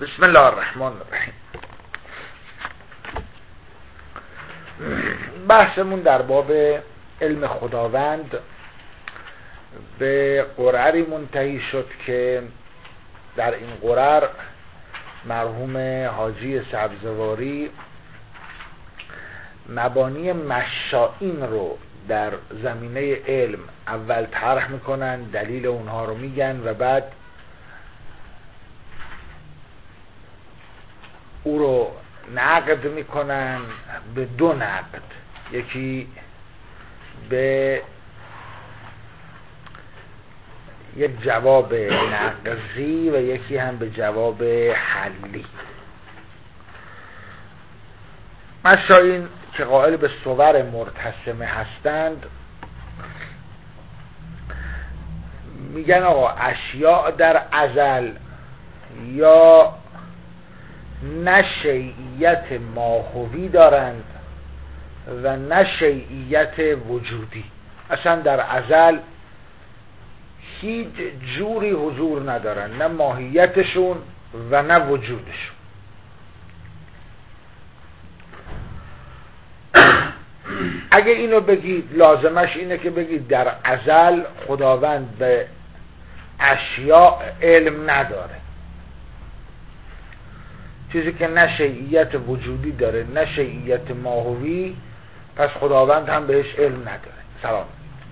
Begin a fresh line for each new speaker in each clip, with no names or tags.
بسم الله الرحمن الرحیم. بحثمون در باب علم خداوند به قرعه‌ای منتهی شد که در این قرعه مرحوم حاجی سبزواری مبانی مشائین رو در زمینه علم اول طرح میکنن، دلیل اونها رو میگن و بعد او رو نقد میکنن به دو نقد، یکی به یک جواب نقضی و یکی هم به جواب حلی. مشائین که قائل به صور مرتسمه هستند میگن آقا اشیاء در ازل یا نه شیعیت ماهوی دارند و نه شیعیت وجودی، اصلا در ازل هیچ جوری حضور ندارن، نه ماهیتشون و نه وجودشون. اگه اینو بگید لازمش اینه که بگید در ازل خداوند به اشیاء علم نداره، چیزی که نه شیعیت وجودی داره نه شیعیت ماهوی، پس خداوند هم بهش علم نداره. سلام.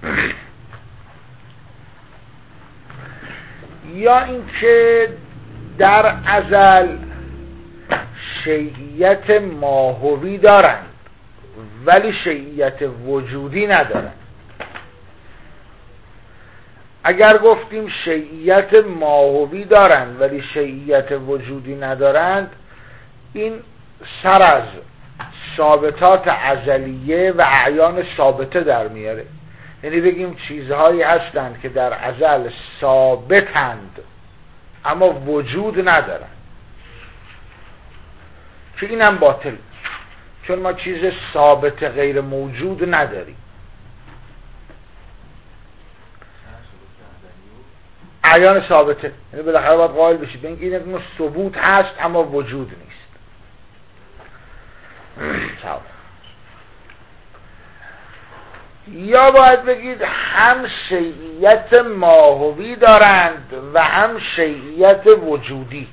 یا اینکه در ازل شیعیت ماهوی دارند ولی شیعیت وجودی ندارند. اگر گفتیم شیعیت ماهوی دارند ولی شیعیت وجودی ندارند، این سر از ثابتات ازلیه و اعیان ثابته در میاره. یعنی بگیم چیزهایی هستند که در ازل ثابتند اما وجود ندارند، که اینم باطل، چون ما چیز ثابت غیر موجود نداریم. اعیان ثابته، یعنی بالاخره باید قائل بشید به اینکه این ثبوت هست اما وجود نیست. یا باید بگید هم شیعیت ماهوی دارند و هم شیعیت وجودی،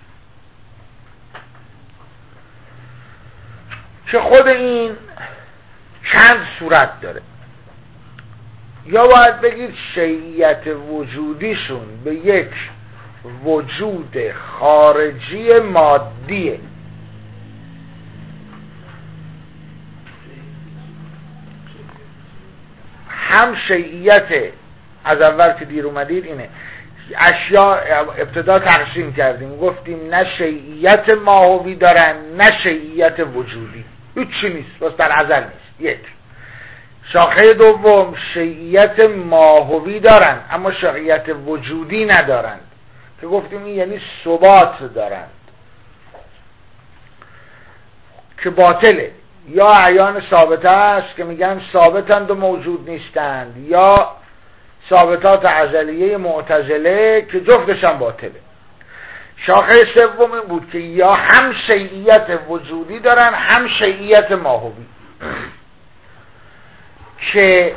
که خود این چند صورت داره. یا باید بگید شیعیت وجودیشون به یک وجود خارجی مادیه، هم شیعیت از اول که دیر اومدید اینه، اشیاء ابتدا تقسیم کردیم گفتیم نه شیعیت ماهوی دارن نه شیعیت وجودی، هیچی نیست، بس در ازل نیست. یک شاخه دوم شیعیت ماهوی دارن اما شیعیت وجودی ندارند، که گفتیم این یعنی ثبات دارند که باطله. یا اعیان ثابته است که میگن ثابتند و موجود نیستند، یا ثابتات ازلیه معتزله که جفتش هم باطله. شاخه سوم این بود که یا هم شیعیت وجودی دارن هم شیعیت ماهوی، که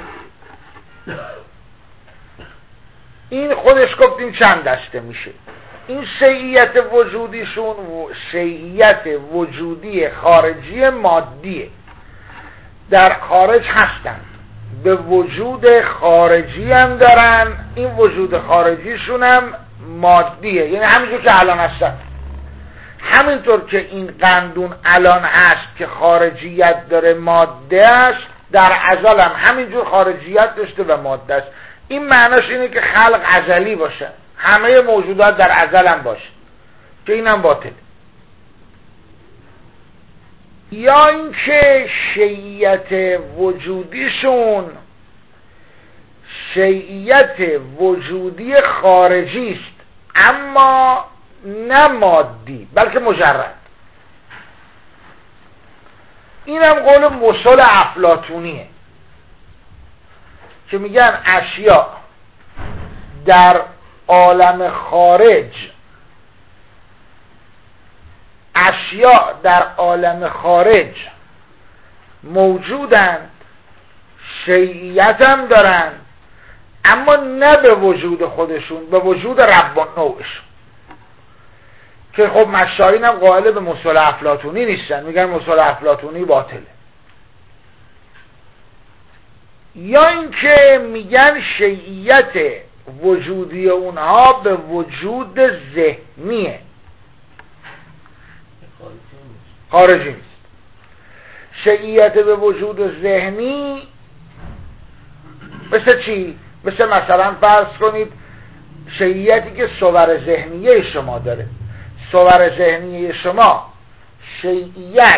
این خودش گفتیم چند دسته میشه. این شیعیت وجودیشون شیعیت وجودی خارجی مادیه، در خارج هستند، به وجود خارجی هم دارن، این وجود خارجیشون هم مادیه، یعنی همینجور که الان هستن. همینطور که این قندون الان هست که خارجیت داره ماده است، در ازل هم همینجور خارجیت داشته و ماده است. این معناش اینه که خلق ازلی باشه، همه موجودات در ازل هم باشه، که اینم باطل. یا اینکه شیعیت وجودیشون شیعیت وجودی خارجی است اما نه مادی بلکه مجرد. اینم قول مسل افلاطونیه که میگن اشیاء در عالم خارج اشیاء در عالم خارج موجودند، شیعیت هم دارن، اما نه به وجود خودشون، به وجود رب نوعشون، که خب مشایین هم قائل به مصطلح افلاطونی نیستن، میگن مصطلح افلاطونی باطله. یا اینکه میگن شیعیت وجودی اونها به وجود ذهنیه، خارجی نیست. شیعیت به وجود ذهنی مثل چی؟ مثلا فرض کنید شیعیتی که صور ذهنیه شما داره. صور ذهنیه شما شیعیت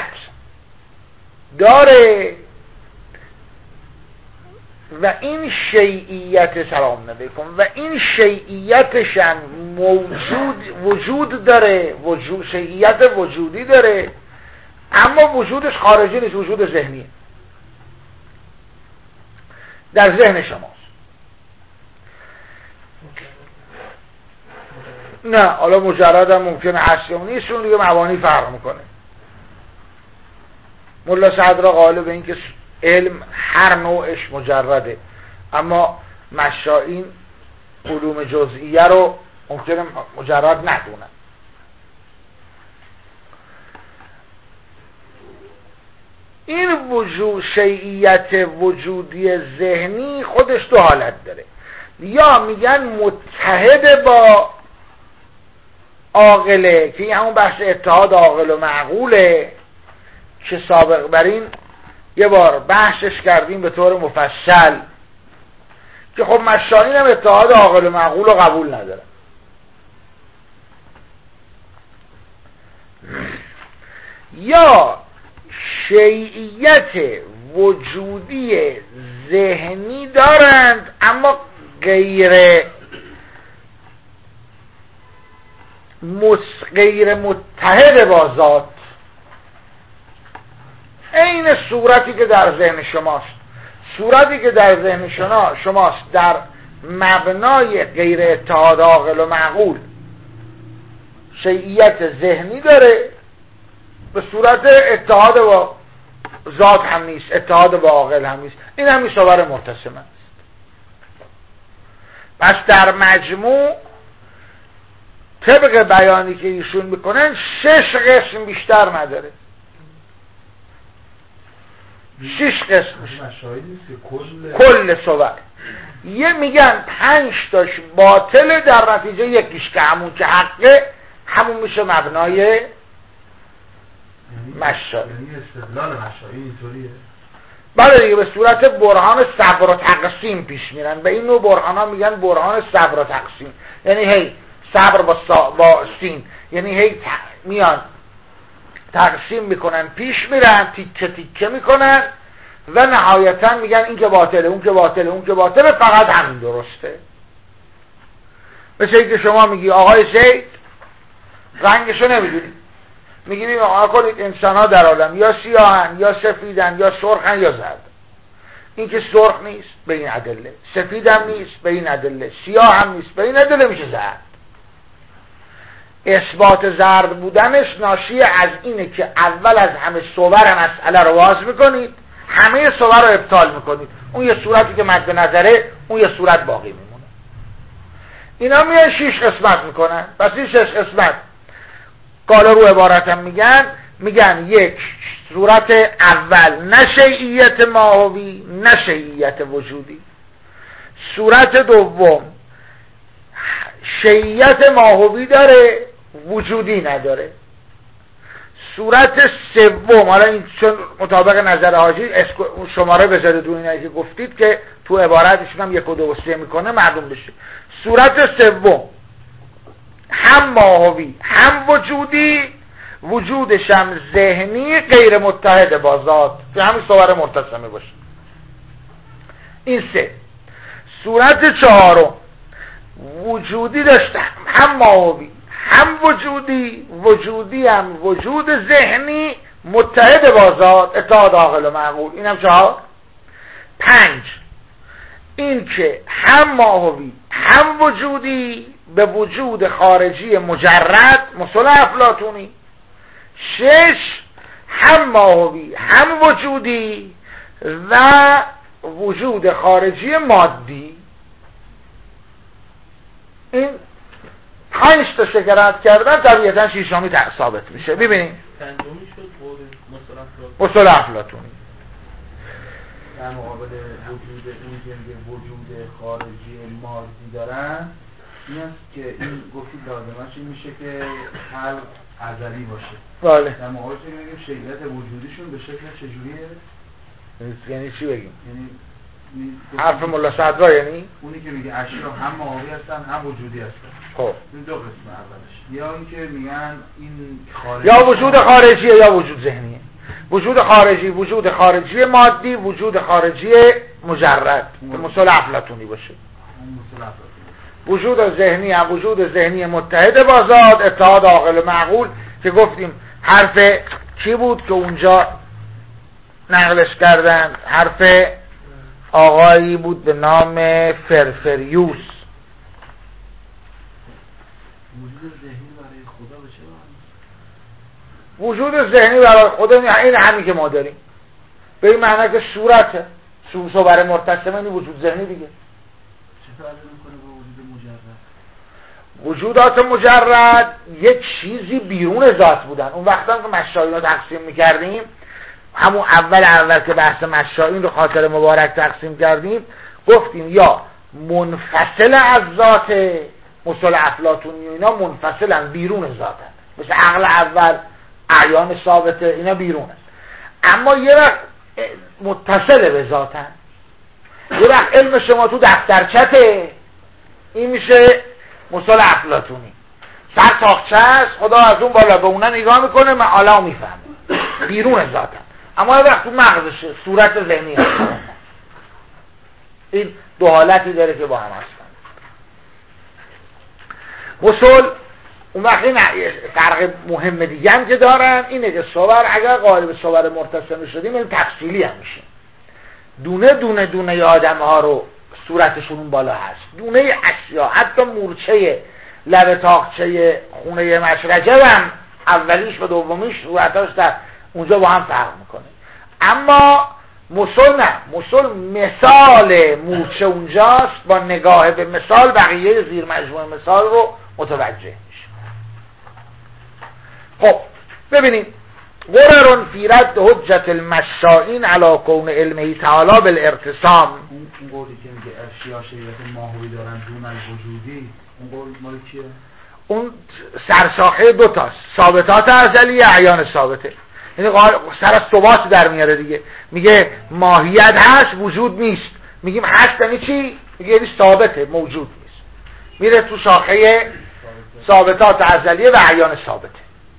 داره و این شیعیت سلام علیکم و این شیعیتش هم وجود داره، شیعیت وجودی داره، اما وجودش خارجی نیست، وجود ذهنیه، در ذهن شماست. نه حالا مجرد هم ممکنه هست یا نیست، اون دیگه مبانی فرق میکنه. ملا صدرا قائل به این که علم هر نوعش مجرده، اما مشائین علوم جزئیه رو ممکنه مجرد ندونن. این شیعیت وجودی ذهنی خودش دو حالت داره. یا میگن متحد با عاقله که همون بحث اتحاد عاقل و معقوله که سابق بر این یه بار بحثش کردیم به طور مفصل، که خب مشائین هم اتحاد عاقل و معقول رو قبول ندارن. یا شیعیت وجودی ذهنی دارند اما غیر متحد با ذات، این صورتی که در ذهن شماست. صورتی که در ذهن شماست در مبنای غیر اتحاد عاقل و معقول شیعیت ذهنی داره، به صورت اتحاد با ذات هم نیست، اتحاد با عاقل هم نیست. این هم صور مرتسم است. پس در مجموع طبق بیانی که ایشون میکنن 6 قسم بیشتر نداره. 6 قسم کل صور. یه میگن 5 تاش باطله، در نتیجه یکیش که همون که حقه همون میشه مبنای مشایی.
یعنی استدلال مشایی اینطوریه؟
بله دیگه، به صورت برهان صبر و تقسیم پیش میرن. به این نوع برهان ها میگن برهان صبر و تقسیم، یعنی هی صبر با سین، یعنی هی میان تقسیم میکنن، پیش میرن، تیکه تیکه میکنن و نهایتا میگن این که باطله، اون که باطله، اون که باطله، فقط همین درسته. مثل اینکه شما میگی آقای زید رنگشو نمیدونی، میگی آقا کنید انسان ها در عالم یا سیاهن یا سفیدن یا سرخن یا زرد. این که سرخ نیست به این ادله، سفید هم نیست به این ادله، سیاه هم نیست به این ادله، میشه زرد. اثبات زرد بودنش ناشی از اینه که اول از همه صور مسئله رو باز میکنید، همه صور رو ابطال میکنید، اون یه صورتی که مد نظره اون یه صورت باقی میمونه. اینا میان 6 قسمت میکنن. پس این 6 قسمت قال رو عبارت هم میگن یک صورت اول نه شیعیت ماهوی نه شیعیت وجودی. صورت دوم شیعیت ماهوی داره وجودی نداره. صورت سوم، حالا این چون مطابق نظر حاجی شماره بذارید رو اینایی که گفتید که تو عبارتشون هم 1 و 2 و 3 میکنه معلوم بشه. صورت سوم هم ماهوی هم وجودی، وجودش هم ذهنی، غیر متحد با ذات، که همین صور مرتسمه باشه. این 3. صورت چهارم وجودی داشته، هم ماهوی هم وجودی، وجودی هم وجود ذهنی متحد با ذات، اتحاد عاقل و معقول. این هم 4. 5 این که هم ماهوی هم وجودی به وجود خارجی مجرد، مصطلح افلاطونی. 6 هم ماهوی هم وجودی و وجود خارجی مادی. این 5 تا شکر رد کردن، طبیعتا شیشمی ثابت میشه. ببینید
پنجمی شد قول
مصطلح افلاطونی
در مقابل وجود این که وجود خارجی مادی دارن، این است که این گفتید لازمش این میشه که هر ازلی باشه.
بله.
در مقابلش میگیم شیعیت وجودیشون به شکل چجوریه؟
یعنی چی بگیم؟
یعنی
حرف ملا صدرا، یعنی
اونی که میگه اشیا هم ماهوی هستن هم وجودی هستن.
خب
این دو قسم اولش. یا این که میگن این خارجی
یا وجود خارجیه یا وجود ذهنیه. وجود خارجی مادی، وجود خارجی مجرد که مصطلح افلاطونی باشه. وجود ذهنی هم وجود ذهنی متحد با ذات، اتحاد عاقل معقول، که گفتیم حرف کی بود که اونجا نقلش کردن؟ حرف آقایی بود به نام فرفریوس.
وجود ذهنی برای خدا به چه معنی؟
وجود ذهنی برای خدا این همین که ما داریم، به این معنی که صورته، صور مرتسمه، این وجود ذهنی دیگه.
چه فرقی میکنه با وجود مجرد؟
وجودات مجرد یک چیزی بیرون ذات بودن. اون وقتا که مشایین رو تقسیم میکردیم، همون اول که بحث مشایین رو خاطر مبارک تقسیم کردیم، گفتیم یا منفصل از ذات، مصطلح افلاطونی و اینا منفصلن، بیرون ذاتن، مثل عقل اول، اعیان ثابته، اینا بیرونن. اما یه وقت متصل به ذاتن، یه وقت علم شما تو دفترچته، این میشه مصطلح افلاطونی. سر تاقچه است، خدا از اون بالا به اونا نگاه میکنه، معالا میفهمه، بیرون ذاتن. اما یه وقت تو مغزشه، صورت ذهنی هست. این دو حالتی داره که با هم هستن. وصول اون وقت این فرق مهم دیگه هم که دارن اینه که صور اگر قالب صور مرتسمه شدیم، این تفصیلی هم میشه. دونه آدم ها رو صورتشون اون بالا هست، دونه اشیا، حتی مورچه لب تاقچه خونه مشرجه هم اولیش و دومیش صورتاش در اونجا با هم فرق میکنه. اما مصول نه، مصول مثال مورچه اونجاست، با نگاه به مثال بقیه زیر مجموعه مثال رو متوجه میشه. خب ببینید، غرر فی رد حجت المشائین علی کون علمه تعالی بالارتسام.
اون قولی که میگه اشیا شیعیت ماهوی دارن دون الوجودی، اون قول مال کیه؟
اون سرشاخه دوتاست، ثابتات ازلی، اعیان ثابته. یعنی سر از ثبات در میاره دیگه. میگه ماهیت هست وجود نیست، میگیم هست یعنی چی؟ میگه یعنی ثابته، موجود نیست. میره تو شاخه ثابتات ازلیه و اعیان ثابته.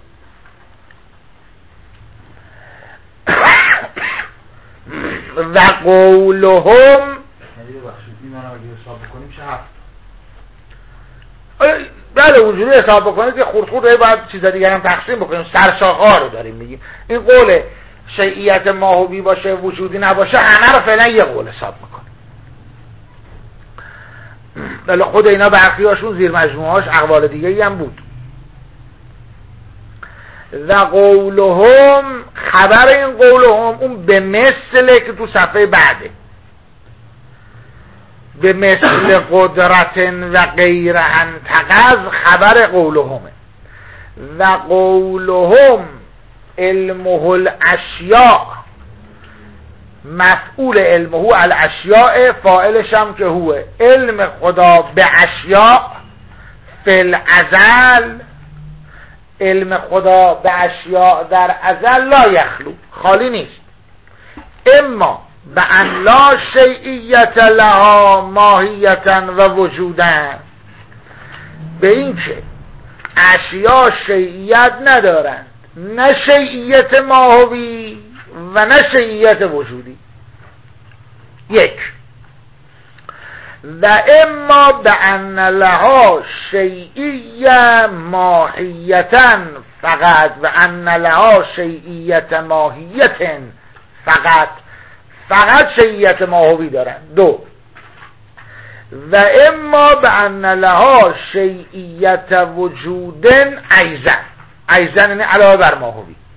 و قولهم،
یعنی ببخشید این رو اگه حساب بکنیم میشه 7.
بله اونجوری حساب بکنید که خورد باید چیزا دیگر هم تقسیم بکنیم. سرشاخه رو داریم میگیم. این قول شیعیت ماهوی باشه وجودی نباشه، همه رو فعلا یه قول حساب میکنیم. بله خود اینا برخیاشون زیر مجموعهاش اقوال دیگه‌ای هم بود. و قولهم، خبر این قولهم اون به مثله که تو صفحه بعده، به مثل قدرت و غیر انتقض، خبر قولهمه. و قولهم علمه الاشیاء، مفعول علمه الاشیاء، فاعلش هم که هو علم خدا به اشیاء فی الازل، علم خدا به اشیاء در ازل لا یخلو، خالی نیست. اما به ان لا شیعیت لها ماهیتا و وجودا، به این که اشیاء شیعیت ندارند، نه شیعیت ماهوی و نه شیعیت وجودی. یک. و اما به ان لها شیعیت ماهیتا فقط، و ان لها شیعیت ماهیتا فقط شیعیت ماهوی دارن. دو. و اما به ان لها شیعیت وجودن ایزن یعنی علاوه بر ماهوی.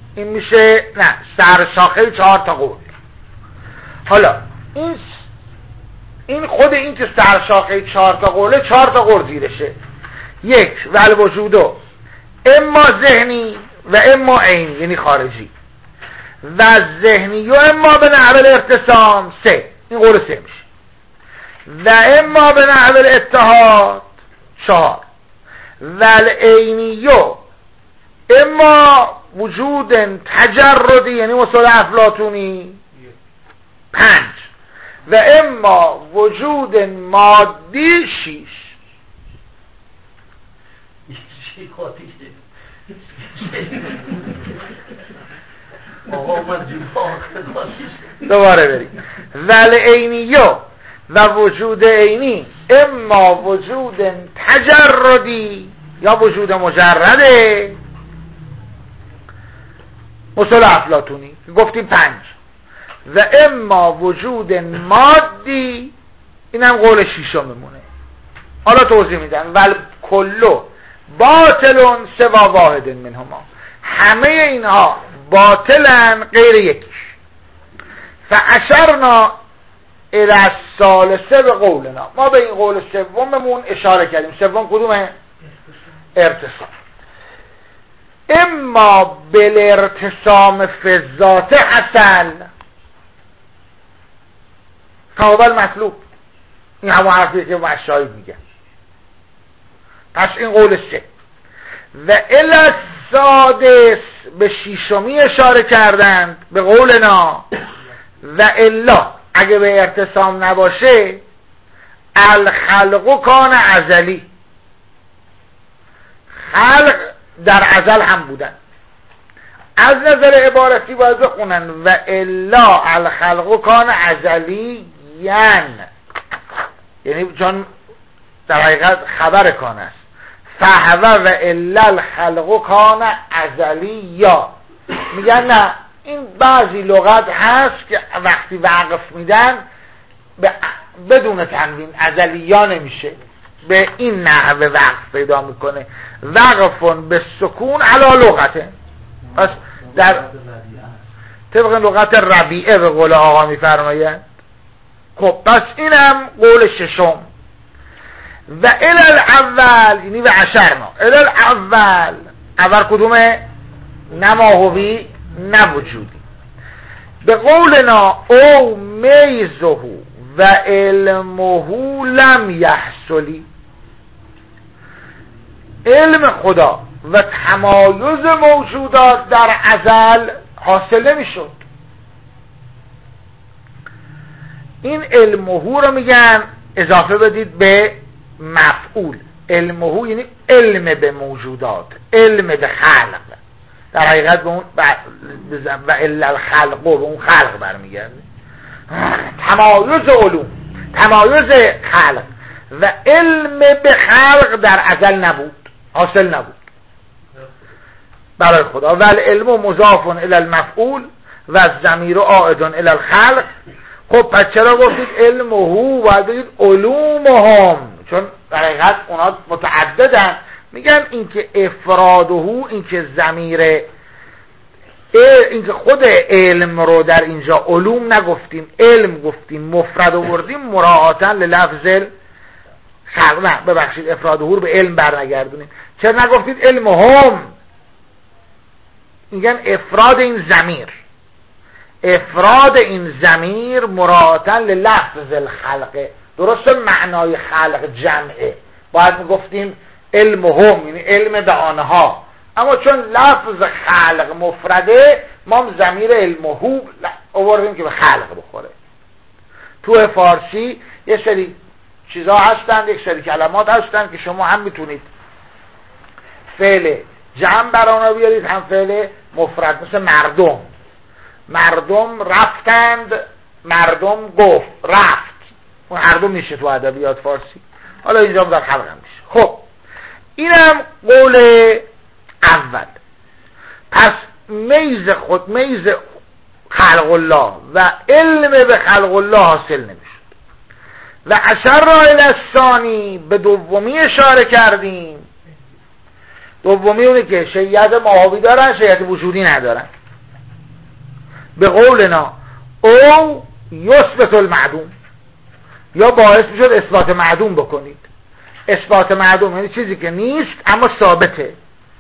این میشه نه سرشاخه 4 تا قول. حالا این خود این که سرشاخه 4 تا قوله 4 تا قول زیرشه. یک والوجودو اما ذهنی و اما عینی یعنی خارجی و ذهنی و اما به نحو الارتسام 3 این قول 3 میشه و اما به نحو الاتحاد 4 و العینی اما وجود تجردی یعنی مثل افلاطونی 5 و اما وجود مادی 6. دوباره بریم ولی عینیو و وجود عینی اما وجود تجردی یا وجود مجرده مثل افلاطونی گفتیم 5 و اما وجود مادی اینم قول 6 میمونه. حالا توضیح میدن ول کلو باطلون سوا واحد منهما همه اینها باطلن غیر یکیش. فاشرنا الی الثالثه به قولنا ما به این قول سوممون اشاره کردیم. سوم کدومه؟ ارتسام. اما بالارتسام فی الذات حصل فاول مطلوب. این همون حرفیه که مشایخ میگن. پس این قول 3 و الی السادس به 6می اشاره کردند به قولنا و الا اگه به ارتسام نباشه الخلق کان ازلی خلق در ازل هم بودن. از نظر عبارتی باید بخونن و الا الخلق کان ازلی یعنی چون در حقیقت خبر کان است فهو و الا الخلق کان ازلی یا میگن نه این بعضی لغت هست که وقتی وقف میدن بدون تنوین ازلی یا نمیشه به این نحوه وقف پیدا میکنه وقفون به سکون علی لغته. پس در طبق لغت ربیعه به قول آقا میفرماید. خب پس اینم قول 6 و الی الاول یعنی و اشرنا الی الاول اول کدومه؟ نماهوی نوجودی. به قولنا او میزه و علمه لم یحصلی علم خدا و تمایز موجودات در ازل حاصل نمیشد. این علمه رو میگن اضافه بدید به مفعول. علمه یعنی علم به موجودات علم به خلق در حقیقت به اون و الا الخلق به اون خلق برمیگرده. تمایز علوم تمایز خلق و علم به خلق در ازل نبود حاصل نبود برای خدا. و العلم مضاف الی المفعول و الضمیر عائد الی الخلق. خب پس چرا گفتید علم هو باید بگید علومهم چون در حقیقت اونا متعددن. میگن اینکه افراد هو اینکه ضمیر اینکه خود علم رو در اینجا علوم نگفتیم علم گفتیم مفرد آوردیم مراعاتا للفظ خلق. نه ببخشید افراد هو رو به علم برنگردونیم. چرا نگفتید علم هم؟ میگن افراد این ضمیر افراد این ضمیر مراعاتا للفظ الخلق. درسته معنای خلق جمعه باید میگفتیم علم هم یعنی علم به آنها اما چون لفظ خلق مفرده ما ضمیر علم هو آوردیم که به خلق بخوره. تو فارسی یه سری چیزا هستند یک سری کلمات هستند که شما هم میتونید فعل جمع برای بیارید هم فعل مفرد. مثل مردم رفتند مردم گفت رفت اون هر دو میشه تو ادبیات فارسی. حالا اینجا در خلق هم میشه. خب اینم قول اول. پس میز خلق الله و علم به خلق الله حاصل نمیشد. و اشر را الثانی به دومی اشاره کردیم. دومی اونه که شیعیت ماهوی دارن شیعیت وجودی ندارن. به قولنا او یثبت المعدوم، یا باعث میشد اثبات معدوم بکنید. اثبات معدوم یعنی چیزی که نیست اما ثابته،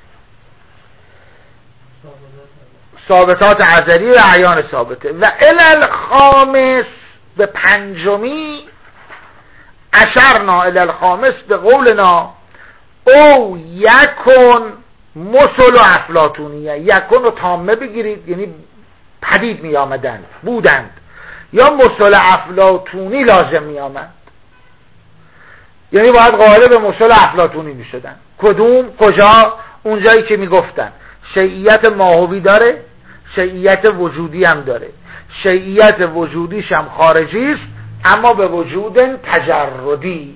ثابتات ازلی و اعیان ثابته. و الی الخامس، به پنجمی، اشرنا الی الخامس به قولنا او یکن مثل و افلاطونیه. یکن رو تامه بگیرید یعنی پدید می آمدند، بودند، یا مثل افلاطونی لازم می آمد یعنی باید قائل به مثل افلاطونی می شدن. کدوم؟ کجا؟ اونجایی که می گفتن شیعیت ماهوی داره، شیعیت وجودی هم داره، شیعیت وجودیش هم خارجی است اما به وجود تجردی.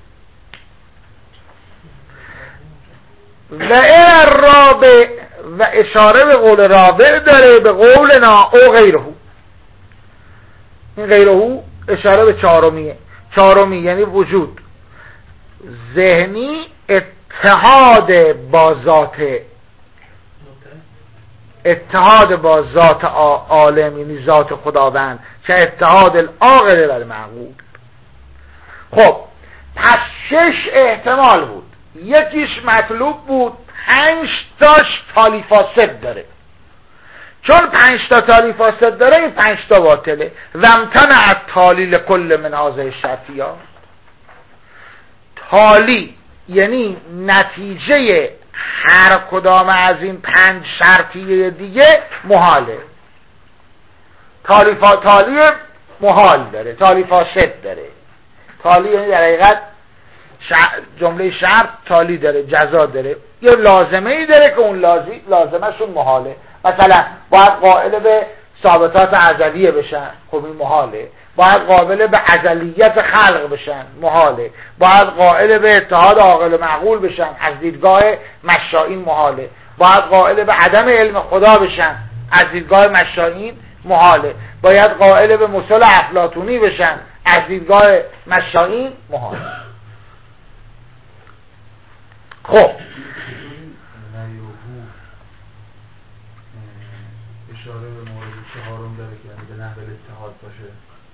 و رابع، و اشاره به قول رابع داره به قولنا او غیره. این غیره اشاره به چهارمیه. چهارمی یعنی وجود ذهنی اتحاد با ذات، اتحاد با ذات عالم یعنی ذات خداوند، که اتحاد العاقل و المعقول. خب پس 6 احتمال بود، یکیش مطلوب بود، 5 تاش تالی فاسد داره. چون 5 تا تالی فاسد داره این 5 تا باطله. و امتنع التالی لکل من هذه الشرطیات. تالی یعنی نتیجه هر کدام از این 5 شرطیه دیگه محاله. تالی محال داره، تالی فاسد داره. تالی یعنی در حقیقت جمله شرط تالی داره، جزا داره، یه لازمه ای داره که اون لازمه شون محاله. مثلا باید قائل به ثابتات ازلیه بشن، خب این محاله. باید قابل به ازلیت خلق بشن، محاله. باید قائل به اتحاد عاقل معقول بشن، از دیدگاه مشائین محاله. باید قائل به عدم علم خدا بشن، از دیدگاه مشائین محاله. باید قائل به مثل افلاطونی بشن، از دیدگاه مشائین محاله. خب
اشاره به مورد چهارم داره که به نحو الاتحاد باشه.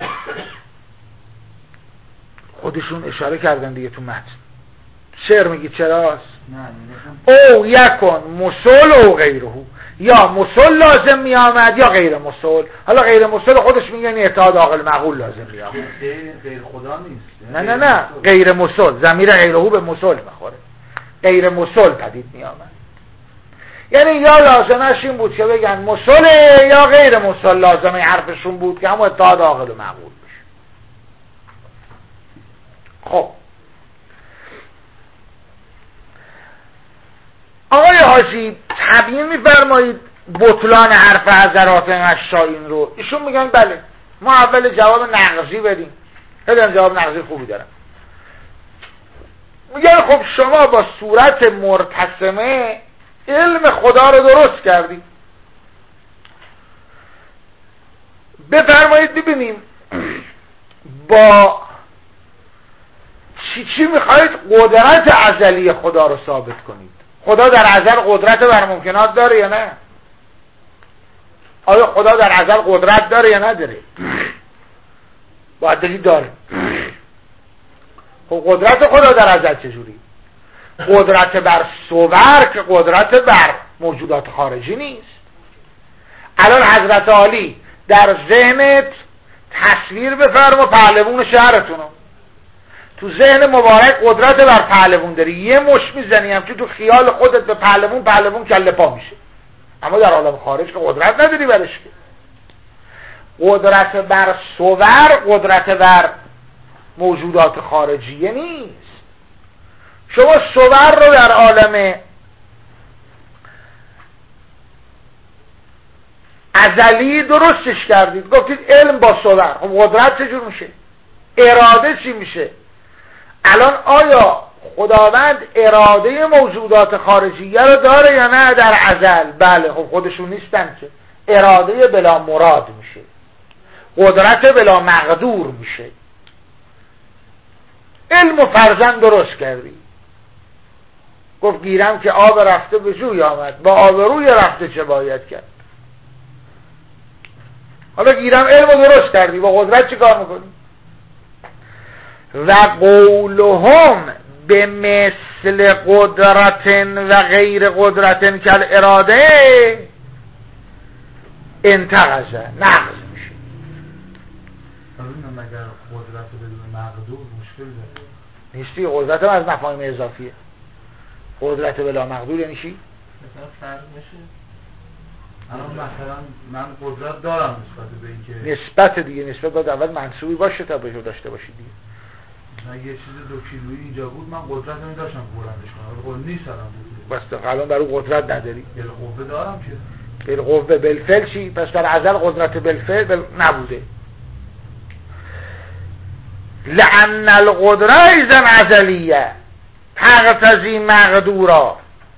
خودشون اشاره کردن دیگه تو متن. شعر میگی چراست؟
نه
او یکن مسل او غیره، یا مسل لازم می آمد یا غیر مسل. حالا غیر مسل خودش میگه یعنی اتحاد عاقل معقول لازم می آمد.
غیر خدا نیست.
نه غیر مسل، ضمیر غیره به مسل میخوره. غیر مسل پدید می آمد یعنی یا لازمش این بود که بگن مسله یا غیر مسل لازمه حرفشون بود که همون اتحاد عاقل و معقول بشه. خب آقای حاجی تبیین می‌فرمایید بطلان حرف حضرات مشائین رو. ایشون میگن بله ما اول جواب نقضی بدیم، خیلی جواب نقضی خوبی دارن. میگن خب شما با صورت مرتسمه علم خدا رو درست کردید. بفرمایید ببینیم با چی میخواید قدرت ازلی خدا رو ثابت کنید؟ خدا در ازل قدرت بر ممکنات داره یا نه؟ آیا خدا در ازل قدرت داره یا نداره؟ باید بگید داره. خب قدرت خدا در ازل چجوری؟ قدرت بر صور که قدرت بر موجودات خارجی نیست. الان حضرت عالی در ذهنت تصویر بفرما پهلوون شهرتونو، تو ذهن مبارک قدرت بر پهلوون داری، یه مش میزنی هم که تو خیال خودت به پهلوون کله پا میشه، اما در عالم خارج که قدرت نداری برش. که قدرت بر صور قدرت بر موجودات خارجی نیست. شما صور رو در عالم ازلی درستش کردید، گفتید علم با صور. خب قدرت چجور میشه؟ اراده چی میشه؟ الان آیا خداوند اراده موجودات خارجیه رو داره یا نه در ازل؟ بله. خب خودشون نیستن که. اراده بلا مراد میشه، قدرت بلا مقدور میشه. علم و فرزند درست کردی، گفت گیرم که آب رفته به جوی آمد، با آب روی رفته چه باید کرد؟ حالا گیرم علم رو درست کردی، با قدرت چی کار میکنی؟ و قولهم به مثل قدرت و غیر قدرت کل اراده انتقضه، نقض میشه.
ببینم اگر قدرت بدون مقدور مشکل داره
نیستی. قدرت هم از مفاهیم اضافیه. قدرت بلا مقدور یعنی چی؟
مثلا فرق میشه. الان مثلا من قدرت دارم نسبت به اینکه
نسبت دیگه، نسبت باید اول منصوبی باشه تا بهش داشته باشی دیگه.
مثلا یه چیز 2 کیلویی اینجا بود، من قدرت نمی داشتم بلندش کنم، ولی نیست الان بود.
بس الان برای قدرت نداری.
بالقوه دارم که.
بالقوه بالفعل چی؟ پس در ازل قدرت بالفعل نبوده. لأن القدره ایزن ازلیه تقتضی مقدورا.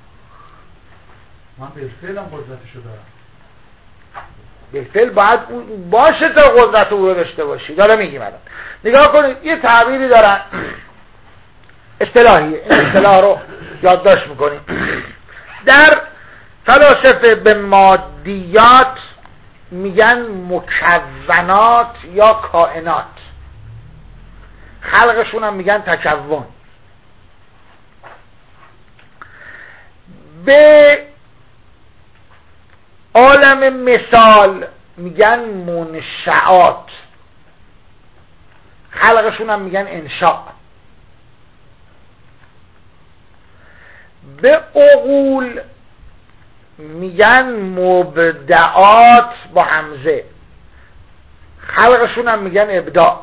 من بالفعل هم قدرتشو دارم.
بالفعل باید باشه تا قدرت او رو داشته باشی. داره میگیم الان نگاه کنید، یه تعبیری دارن اصطلاحیه، این اصطلاح رو یادداشت میکنیم. در فلاسفه به مادیات میگن مکونات یا کائنات، خلقشون هم میگن تکون. به عالم مثال میگن منشعات، خلقشون هم میگن انشاء. به عقول میگن مبدعات با همزه، خلقشون هم میگن ابداع.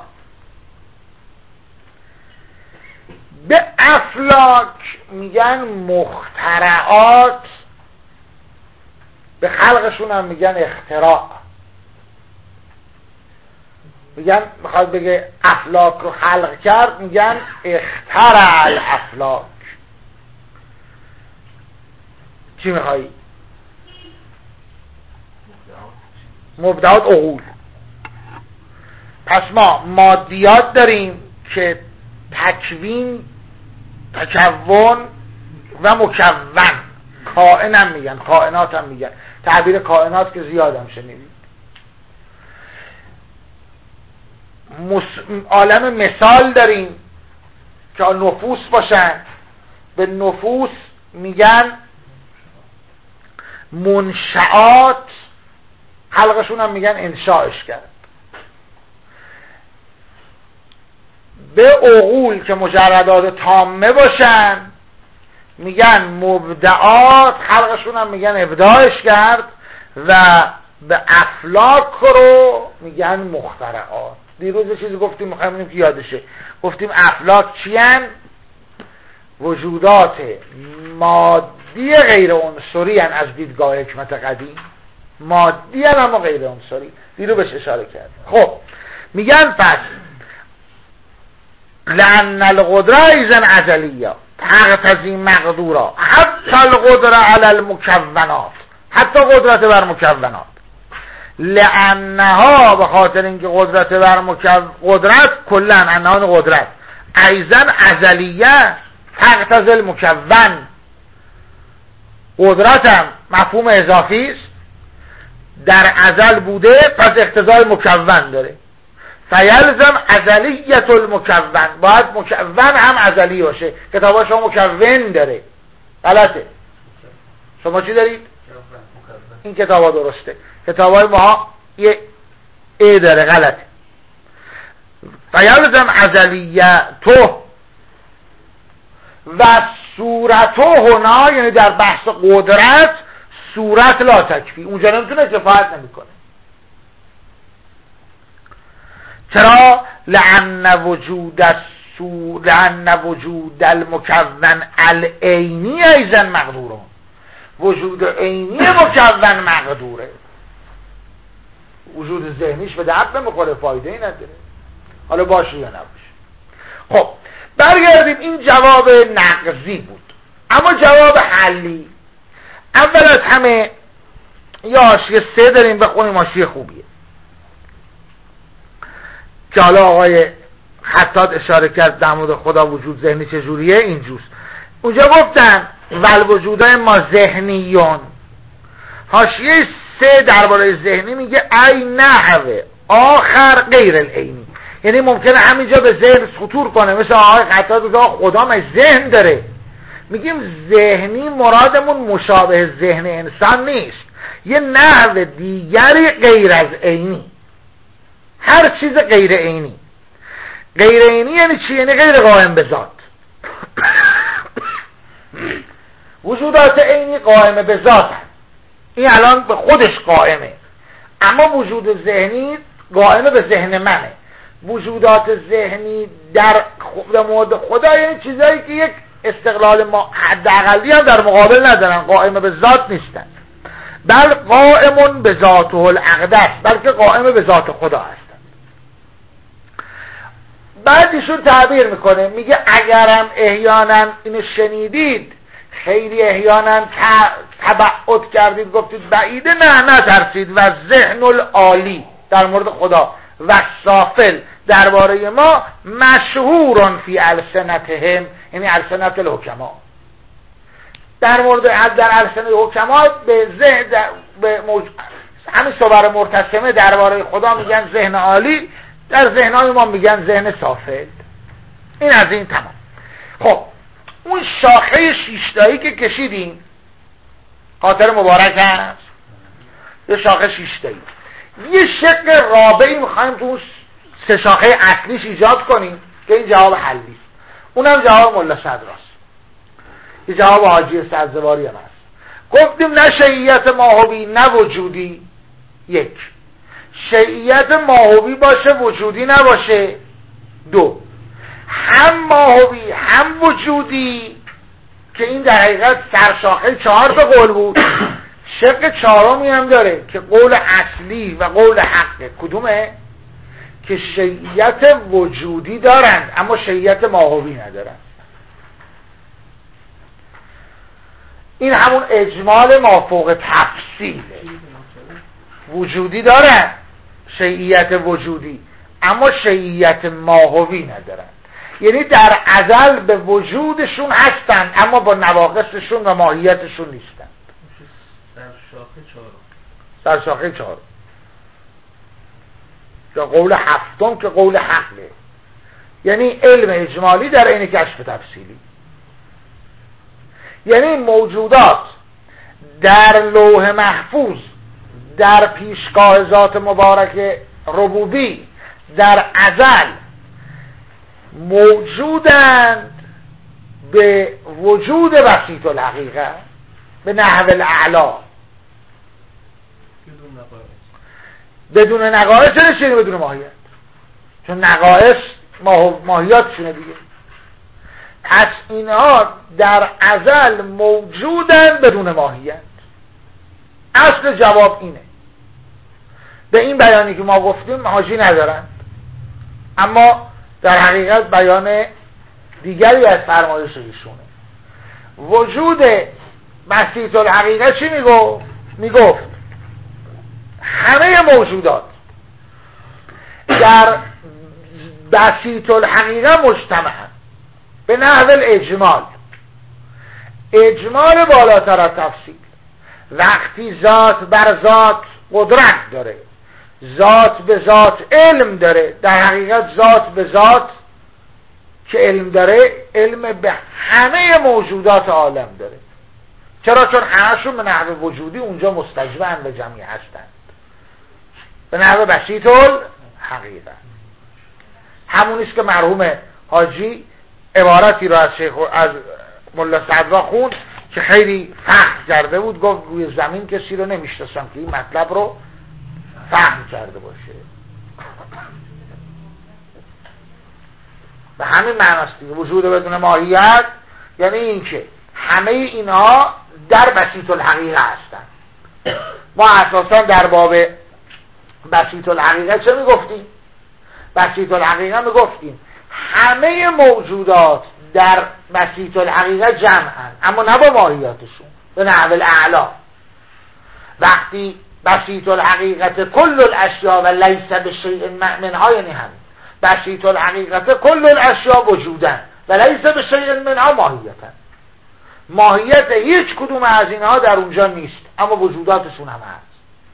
به افلاک میگن مخترعات، به خلقشون هم میگن اختراع. میگن میخواد بگه افلاک رو خلق کرد، میگن اخترع الافلاک. چی میخوایی؟ مبدعات عقول. پس ما مادیات داریم که تکوین، تکون و مکون، کائن هم میگن، کائنات هم میگن. تعبیر کائنات که زیاد هم شنیدید. عالم مثال داریم که نفوس باشن، به نفوس میگن منشعات، خلقشون هم میگن انشاءش کرد. به عقول که مجردات تامه باشن میگن مبدعات، خلقشون هم میگن ابداعش کرد. و به افلاک رو میگن مخترعات. دیروز یه چیزی گفتیم میخوایم ببینیم که یادشه. گفتیم افلاک چی هن؟ وجودات مادی غیر عنصری هن از دیدگاه حکمت قدیم. مادی هن اما غیر عنصری. دیرو بهش اشاره کرد. خب میگن پس لأن القدره ایزن ازلیه تقتضی مقدورا حتی القدره علی المکونات، حتی قدرت بر مکونات. لأنها به خاطر اینکه قدرت بر قدرت کلا انان قدرت ایزن ازلیه تقتضی المکون، قدرت هم مفهوم اضافی است، در ازل بوده، پس اقتضای مکون داره. فیلزم ازلیت المکون، باید مکون هم ازلی باشه. کتابا شما مکون داره، غلطه. شما چی دارید؟ این کتابا درسته، کتابای ما یه ای داره، غلطه. فیلزم ازلیتو و صورتو هنا، یعنی در بحث قدرت صورت لا تکفی، اونجا نمیتونه کفایت نمیکنه. چرا؟ لأن وجود المکون العینی ایزن مقدورون، وجود عینی مکون مقدوره. وجود ذهنیش به درد نمیخوره، فایده ای نداره. حالا باشه یا نباشه. خب برگردیم، این جواب نقضی بود. اما جواب حلی، اول از همه یه حاشیه 3 داریم، بخونیم، حاشیه خوبیه که حالا آقای خطاط اشاره کرد در مورد خدا وجود ذهنی چجوریه. اینجوست. اونجا گفتن ول وجودای ما ذهنیون. حاشیه سه درباره ذهنی میگه ای نحوه آخر غیر العینی، یعنی ممکنه همینجا به ذهن خطور کنه، مثل آقای خطاب بگه خدا مش ذهن داره. میگیم ذهنی مرادمون مشابه ذهن انسان نیست، یه نحو دیگری غیر از عینی، هر چیز غیر عینی. غیر عینی یعنی چی؟ یعنی غیر قائم به ذات. وجودات عینی قائم به ذات هست، این الان به خودش قائمه، اما وجود ذهنی قائم به ذهن منه. وجودات ذهنی در مورد خدا یعنی چیزایی که یک استقلال حداقلی هم در مقابل ندارن، قائم به ذات نیستن، بل قائمون به ذاته الاقدس، بلکه قائم به ذات خدا هستن. بعد ایشون تعبیر میکنه، میگه اگرم احیانا اینو شنیدید، خیلی احیانا تبعد کردید، گفتید بعیده، نه نترسید. و ذهن العالی در مورد خدا و سافل درباره ما مشهورن فی السنتهم، یعنی السنت الحکما، در مورد در السنت الحکما به ذهن همین صور مرتسمه درباره خدا میگن ذهن عالی، در ذهنهای ما میگن ذهن سافل. این از این تمام. خب اون شاخه شیشتایی که کشیدیم، خاطر مبارک هست، یه شاخه شیشتایی، یه شق رابعی میخوایم تو اون سه شاخه اصلیش ایجاد کنیم که این جواب حلیست. اونم جواب ملا صدراست، یه جواب حاجی سبزواری هم هست. گفتیم نه شیعیت ماهوی نه وجودی، یک شیعیت ماهوی باشه وجودی نباشه، دو هم ماهوی هم وجودی، که این در حقیقت سرشاخه 4 تا قول بود. شق چهارمی هم داره که قول اصلی و قول حقه. کدومه؟ که شیعیت وجودی دارند اما شیعیت ماهوی ندارند. این همون اجمال مافوق تفصیله. وجودی دارند، شیعیت وجودی، اما شیعیت ماهوی ندارند. یعنی در ازل به وجودشون هستند اما با نواقصشون و ماهیتشون نیستند. سرشاخه 4 یا قول هفتم که قول حقه، یعنی علم اجمالی در عین کشف تفصیلی. یعنی موجودات در لوح محفوظ، در پیشگاه ذات مبارک ربوبی، در ازل موجودند به وجود وسیط الحقیقه، به نحو الاعلا، بدون نقایص. چرا بدون ماهیت؟ چون نقایص ماهیاتشونه دیگه. پس اینها در ازل موجودن بدون ماهیت. اصل جواب اینه. به این بیانی که ما گفتیم حاجی ندارن، اما در حقیقت بیان دیگری از فرمایش ایشونه. وجود بسیط الحقیقه چی میگفت همه موجودات در بسیط الحقیقه مجتمعن به نحو الاجمال، اجمال بالاتر از تفصیل. وقتی ذات بر ذات قدرت داره، ذات به ذات علم داره، در حقیقت ذات به ذات که علم داره، علم به همه موجودات عالم داره. چرا؟ چون همشون به نحو وجودی اونجا مستجمعن و جمعی هستند، به نحو بسیط الحقیقه. همونیست که مرحوم حاجی عبارتی رو از ملا صدرا خوند که خیلی فهم کرده بود. گفت روی زمین کسی رو نمیشناسم که این مطلب رو فهم کرده باشه. به همین معناست دیگه. وجود بدون ماهیت یعنی این که همه اینها در بسیط الحقیقه هستن. ما اساسا در باب بسیط الحقیقه چه میگفتیم؟ بسیط الحقیقه میگفتیم همه موجودات در بسیط الحقیقه جمعن اما نه با ماهیاتشون، به نحو الاعلا. وقتی بسیط الحقیقت کل الاشیاء و لیس بشیء منها، یعنی همین بسیط الحقیقت کل الاشیاء وجودن و لیس بشیء منها ماهیتن. ماهیت هیچ کدوم از اینها در اونجا نیست اما وجوداتشون هم هست.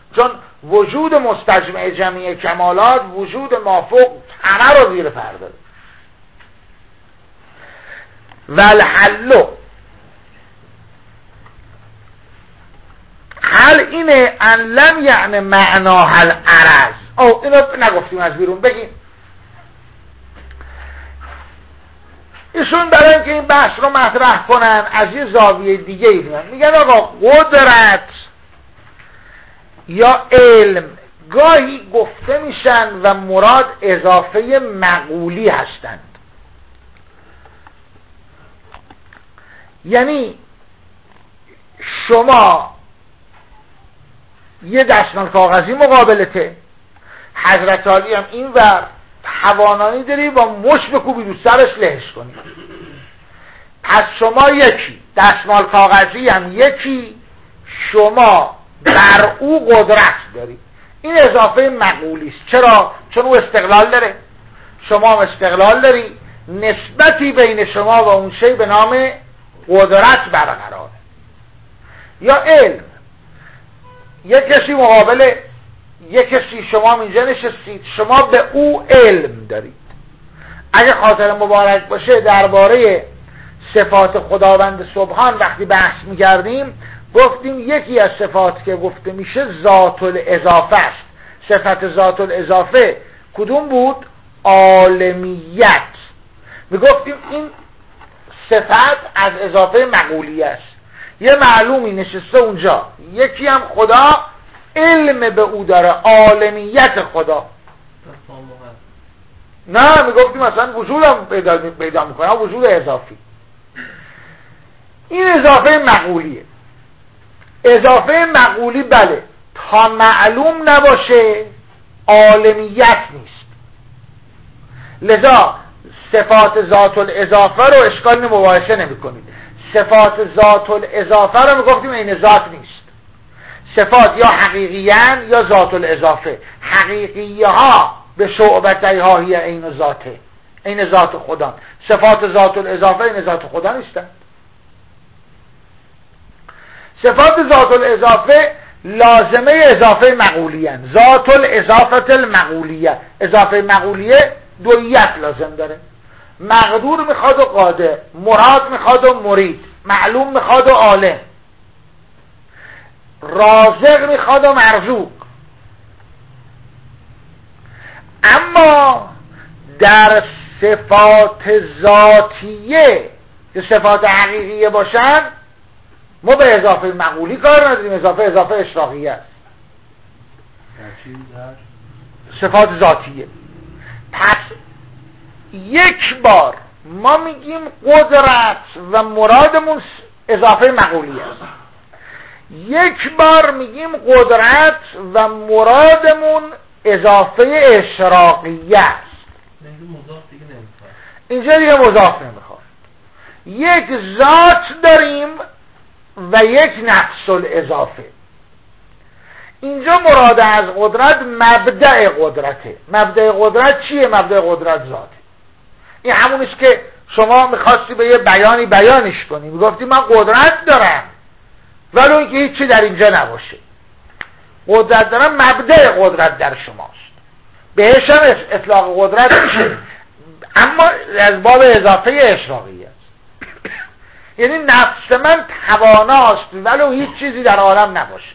چون وجود مستجمع جمعی کمالات وجود مافوق همه رو زیر پر داره. والحل حل اینه ان لم یعنی معناها العرض. او اینو نگفتیم از بیرون بگیم. ایشون برای اینکه این بحث رو مطرح کنن از یه زاویه دیگه میگن آقا قدرت یا علم گاهی گفته میشن و مراد اضافه مقولی هستند. یعنی شما یه دستمال کاغذی مقابلته، حضرت علی هم این ور، توانایی داری با مش بکوبی رو سرش لهش کنی. پس شما یکی، دستمال کاغذی هم یکی، شما بر او قدرت داری. این اضافه مقولی است. چرا؟ چون او استقلال داره، شما هم استقلال داری، نسبتی بین شما و اون شی به نام قدرت برقراره. یا علم، یک کسی مقابله، یک کسی، شما هم اینجا نشستید، شما به او علم دارید. اگه خاطر مبارک باشه درباره صفات خداوند سبحان وقتی بحث می‌کردیم گفتیم یکی از صفات که گفته میشه ذات الاضافه است. صفت ذات الاضافه کدوم بود؟ عالمیت. میگفتیم این صفت از اضافه مقولی است. یه معلومی نشسته اونجا، یکی هم خدا علم به او داره، عالمیت خدا. نه میگفتیم مثلا وجود هم پیدا میکنه، وجود اضافی. این اضافه مقولیه. اضافه مقولی بله تا معلوم نباشه عالمیت نیست. لذا صفات ذات الاضافه رو اشکال مباحثه نمی کنید. صفات ذات الاضافه رو میگفتیم این ذات نیست. صفات یا حقیقیان یا ذات الاضافه. حقیقیه ها به شعبته ها هی این ذاته، این ذات خدا. صفات ذات الاضافه این ذات خدا نیستند. صفات ذات الاضافه لازمه اضافه مقولیان. ذات الاضافه المقولیه، اضافه مقولیه دویت لازم داره. مقدور میخواد و قادر، مراد میخواد و مرید، معلوم میخواد و عالم، رازق میخواد و مرزوق. اما در صفات ذاتیه که صفات حقیقیه باشن ما به اضافه مقولی کار نداریم. اضافه اشراقیه است. صفات ذاتیه. پس یک بار ما میگیم قدرت و مرادمون اضافه مقولی است، یک بار میگیم قدرت و مرادمون اضافه اشراقیه است. اینجا دیگه مضاف نمیخواد. یک ذات داریم و یک نفس الاضافه. اینجا مراد از قدرت مبدأ قدرته. مبدأ قدرت چیه؟ مبدأ قدرت ذاته. این همونیست که شما میخواستی به یه بیانی بیانش کنی، میگفتی من قدرت دارم ولی اینکه هیچی در اینجا نباشه. قدرت دارم مبدأ قدرت در شماست، بهش هم اطلاق قدرت میشه، اما از باب اضافه اشراقی است. یعنی نفس من تواناست ولی هیچ چیزی در عالم نباشه.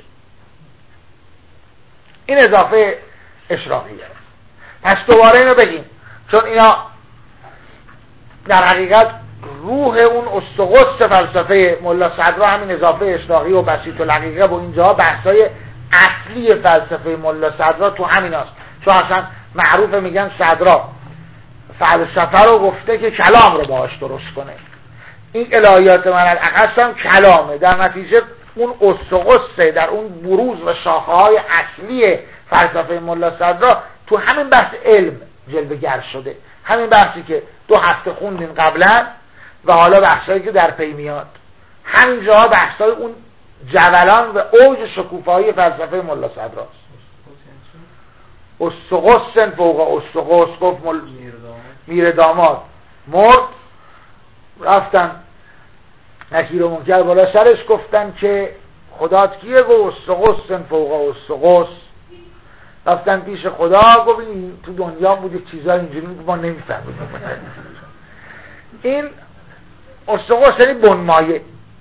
این اضافه اشراقی است. پس دوباره اینو بگیم، چون اینا در حقیقت روح اون استقص فلسفه ملا صدرا همین اضافه اشراقی و بسیط الحقیقه و اینجا بحثای اصلی فلسفه ملا صدرا تو همین هست. چون اصلا معروف میگن صدرا فلسفه رو گفته که کلام رو باهاش درست کنه. این الهیات من الاقص هم کلامه. در نتیجه اون استقصه در اون بروز و شاخه‌های اصلی فلسفه ملا صدرا تو همین بحث علم جلوه‌گر شده. همین بحثی که 2 هفته خوندیم قبلا و حالا بحثایی که در پی میاد، همین جاها بحثای اون جولان و اوج شکوفایی فلسفه ملا صدراست. استقصن فوق استقص گفت میر داماد مرد، رفتن نکیر و منکر بالا سرش گفتن که خدات کیه؟ گفت استقسن فوق استقس. رفتن پیش خدا، گفت این تو دنیا بوده چیزا اینجوری ما نمیفهمیم. این استقس یعنی بنمایه.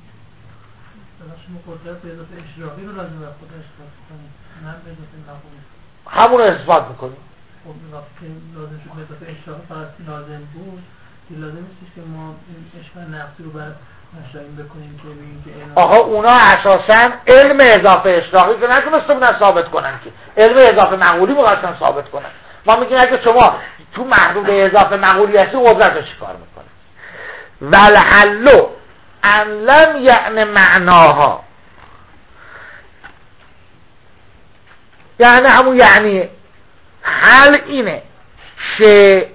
همون رو اثبات میکنیم.
خب وقتی لازم شد اضافه اشراق فقط لازم بود، که لازم نیستش که ما این اشراق نفسی رو بر مشاهیم بکنیم که بگیم که
آقا اونا اساساً علم اضافه اشراقی که نتونسته بودن ثابت کنن، که علم اضافه معقولی می‌خواستن ثابت کنن. ما میگیم اگه شما تو محدود اضافه معقولی هستی قدرت رو چیکار میکنه؟ والحل ان لم یعن معناها، یعنی همون یعنی حل اینه که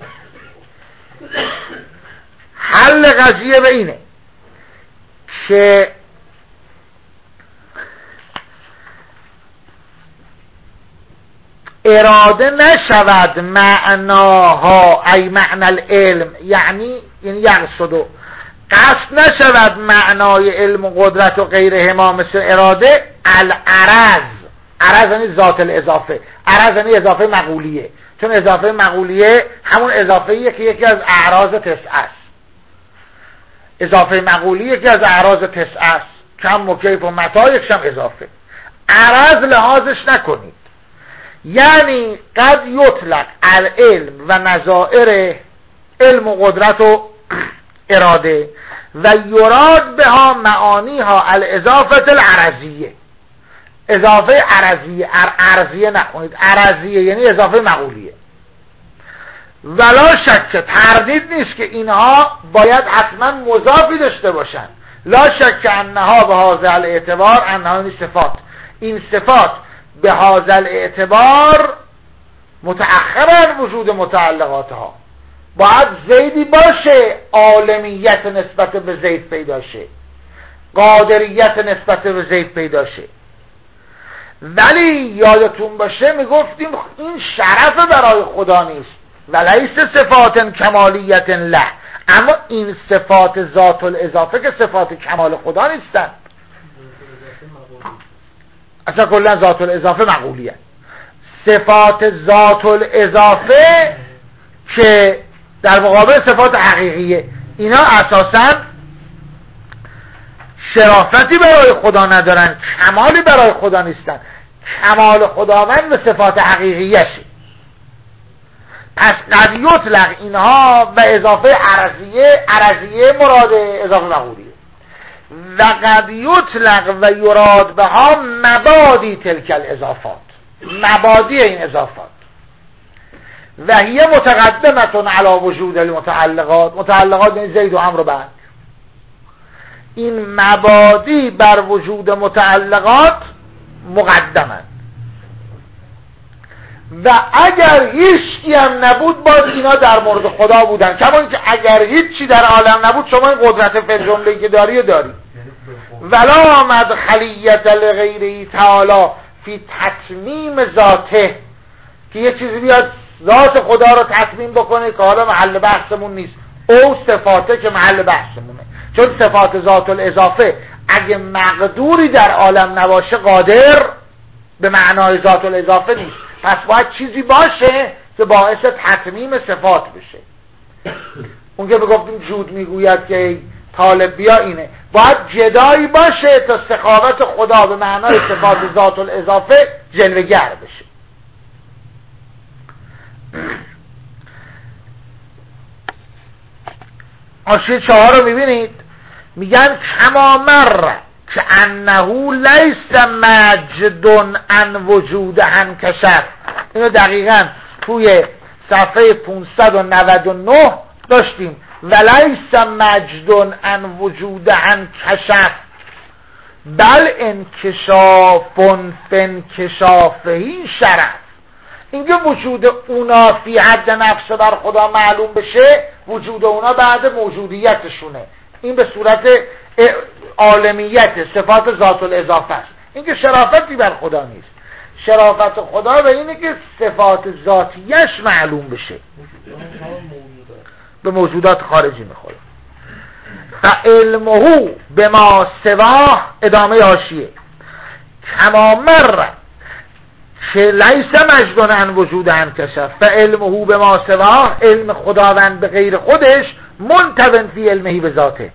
حل قضیه به اینه که اراده نشود معناها ای معنی العلم، یعنی یقصد، قصد نشود معنای علم و قدرت و غیرهما مثل اراده العرض. عرض یعنی ذات الاضافه، عرض یعنی اضافه مقولیه، چون اضافه مقولیه همون اضافه‌ایه که یکی از اعراض تسعه است. اضافه مقولی یکی از اعراض تسعه است، کم و کیف و متا یکشم اضافه. عرض لحاظش نکنید، یعنی قد یطلق العلم و نظائر علم و قدرت و اراده و یراد بها معانیها الاضافه العرضیه. اضافه عرضیه، عرضیه نکنید، عرضیه یعنی اضافه مقولیه. ولا شک، تردید نیست که اینها باید حتما مضافی داشته باشند. لا شک انها به هذا الاعتبار، انها این صفات، این صفات به هذا الاعتبار متأخرن وجود متعلقاتها. باید زیدی باشه عالمیت نسبت به زید پیدا شه، قادریت نسبت به زید پیدا شه. ولی یادتون باشه میگفتیم این شرف برای خدا نیست، ولیس صفات کمالیت له، اما این صفات ذات الاضافه که صفات کمال خدا نیستن، اصلا کلا ذات الاضافه مقولیه. صفات ذات الاضافه که در مقابل صفات حقیقیه، اینا اساساً شرافتی برای خدا ندارن، کمالی برای خدا نیستن. کمال خداوند به صفات حقیقیشه. پس قد یطلق اینها و اضافه عرضیه مراد اضافه مقولیه، و قد یطلق و یراد بها مبادی تلک الاضافات، مبادی این اضافات، و هی متقدمتون علی وجود المتعلقات. متعلقات یعنی زید و عمرو بعد. این مبادی بر وجود متعلقات مقدمند و اگر هیچی هم نبود باز اینا در مورد خدا بودن. کما اینکه اگر هیچی در عالم نبود شما این قدرت فی جمله که داری و داری. ولا مدخلیت لغیره تعالی فی تتمیم ذاته، که یه چیزی بیاد ذات خدا رو تتمیم بکنه که حالا محل بحثمون نیست، او صفاته که محل بحثمونه. چون صفات ذات الاضافه اگه مقدوری در عالم نباشه قادر به معنای ذات الاضافه نیست. پس باید چیزی باشه که باعث تتمیم صفات بشه. اون که بگفتیم جود میگوید که طالب بیا اینه، باید جدایی باشه تا سخاوت خدا به معنای صفات ذات الاضافه جلوه‌گر بشه. حاشیه 4 رو میبینید، میگن کما مر که انه لیس مجد ان وجود انکشف. اینو دقیقا توی صفحه 599 داشتیم. ولیس مجد ان وجود انکشف بل انکشاف فانکشافهی شرف. اینکه وجود اونا فی حد نفس بر خدا معلوم بشه، وجود اونا بعد موجودیتشونه. این به صورت عالمیت صفات ذات الاضافه است. اینکه شرافتی بر خدا نیست. شرافت خدا به اینه که صفات ذاتیش معلوم بشه، به موجودات خارجی میخوره. و علمه به ما سواه، ادامه حاشیه، کما مر که لیس مجدن عن وجود عن کشف فعلمه به ما سواه، علم خداوند به غیر خودش منتون فی علمه به ذاته،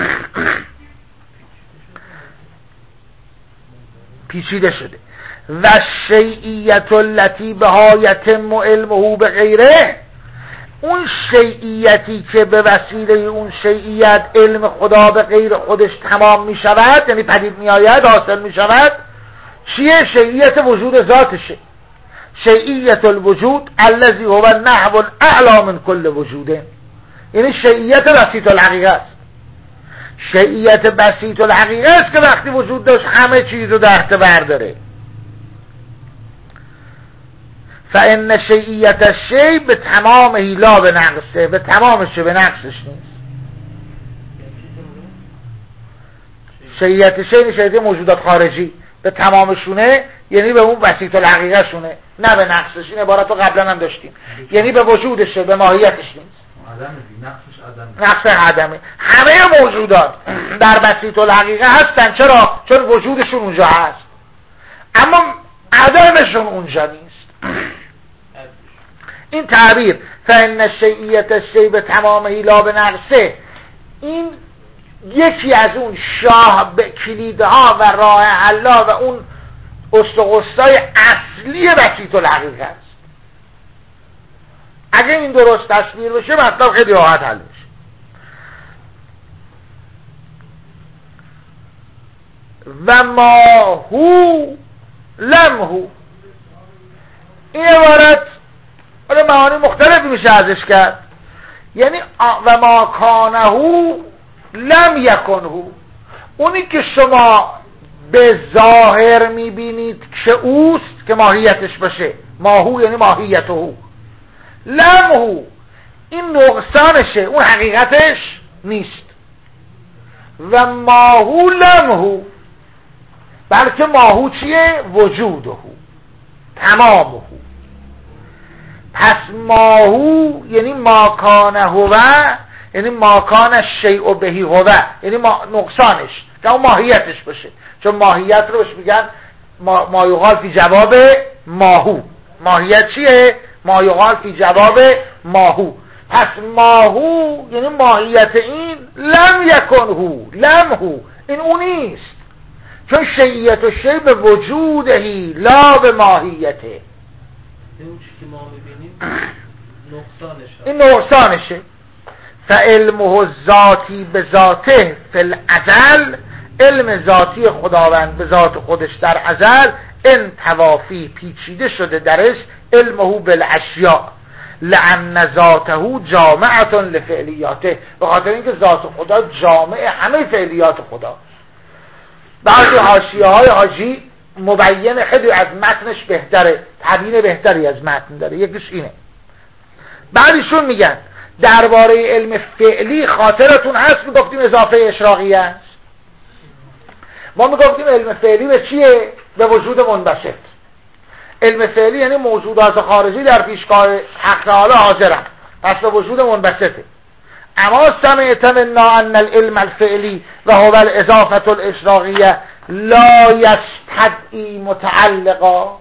پیچیده شده. و شیعیت التی بها یتم علمه به غیره، اون شیعیتی که به وسیله اون شیعیت علم خدا به غیر خودش تمام می شود، یعنی پدید می آید، حاصل می شود، چیه؟ شیعیت وجود ذاتشه. شیعیت الوجود الذی هو نحو اعلی من کل وجوده، یعنی شیعیت بسیط الحقیقه است. شیعیت بسیط الحقیقه است که وقتی وجود داشت همه چیز رو در بر داره. فان شیعیت الشیء به تمامه لا به نقصه، به تمامش به نقصش نیست. شیعیت شیء شیعیت موجودات خارجی به تمامشونه، یعنی به اون بسیط الحقیقه شونه، نه به نقصش. این عبارت رو قبلا هم داشتیم، یعنی به وجودشه، به ماهیتش نیست. نقص عدمه. همه موجودات در بسیط الحقیقه هستن. چرا؟ چون وجودشون اونجا هست، اما عدمشون اونجا نیست. این تعبیر فإن شیعیت الشیء به تمامه لا به نقصه، این یکی از اون شاه به کلیدها و راه حلا و اون استقصای اصلی بسیط الحقیقه است. اگه این درست تصویر بشه مطلب خیلی راحت حل بشه. و ما هو لم هو، این عبارت معانی مختلفی میشه ازش کرد. یعنی و ما کانه لم یکنه، اونی که شما به ظاهر میبینید که اوست، که ماهیتش باشه، ماهو یعنی ماهیته، لم هو این نقصانشه، اون حقیقتش نیست. و ماهو لم هو، بلکه ماهو چیه؟ وجوده، تمامه. پس ماهو یعنی ماکانه هو، یعنی ماکان شیء بهی هو، یعنی نقصانش که اون ماهیتش باشه. چون ماهیت رو بهش میگن ما یقال فی جواب ماهو. ماهیت چیه؟ ما یقال فی جواب ماهو. پس ماهو یعنی ماهیت این، لم یکن هو، لم هو، این اون نیست. چون شیعیت و شیء به وجودهی لا به ماهیته.
اون چیزی که ما میبینیم نقصانشه،
این نقصانشه. فعلمه الذاتی به ذاته فی الازل، علم ذاتی خداوند به ذات خودش در ازل، ان توافی پیچیده شده درش، علمه بالاشیاء لان ذاته جامعه لفعلیاته، به خاطر اینکه ذات خدا جامع همه فعلیات خدا. بعضی حاشیه های حاجی مبین خیلی از متنش بهتره، تبیین بهتری از متن داره. یکیش اینه. بعدشون میگن درباره علم فعلی خاطرتون هست میگفتیم اضافه اشراقیه است. ما میگفتیم علم فعلی به چیه؟ به وجود منبسط. علم فعلی یعنی موجودات خارجی در پیشگاه حق تعالی حاضرن، پس به وجود منبسطه. اما سمعت منا ان العلم الفعلی و هو الاضافه الاشراقیه لا یستدعی متعلقا.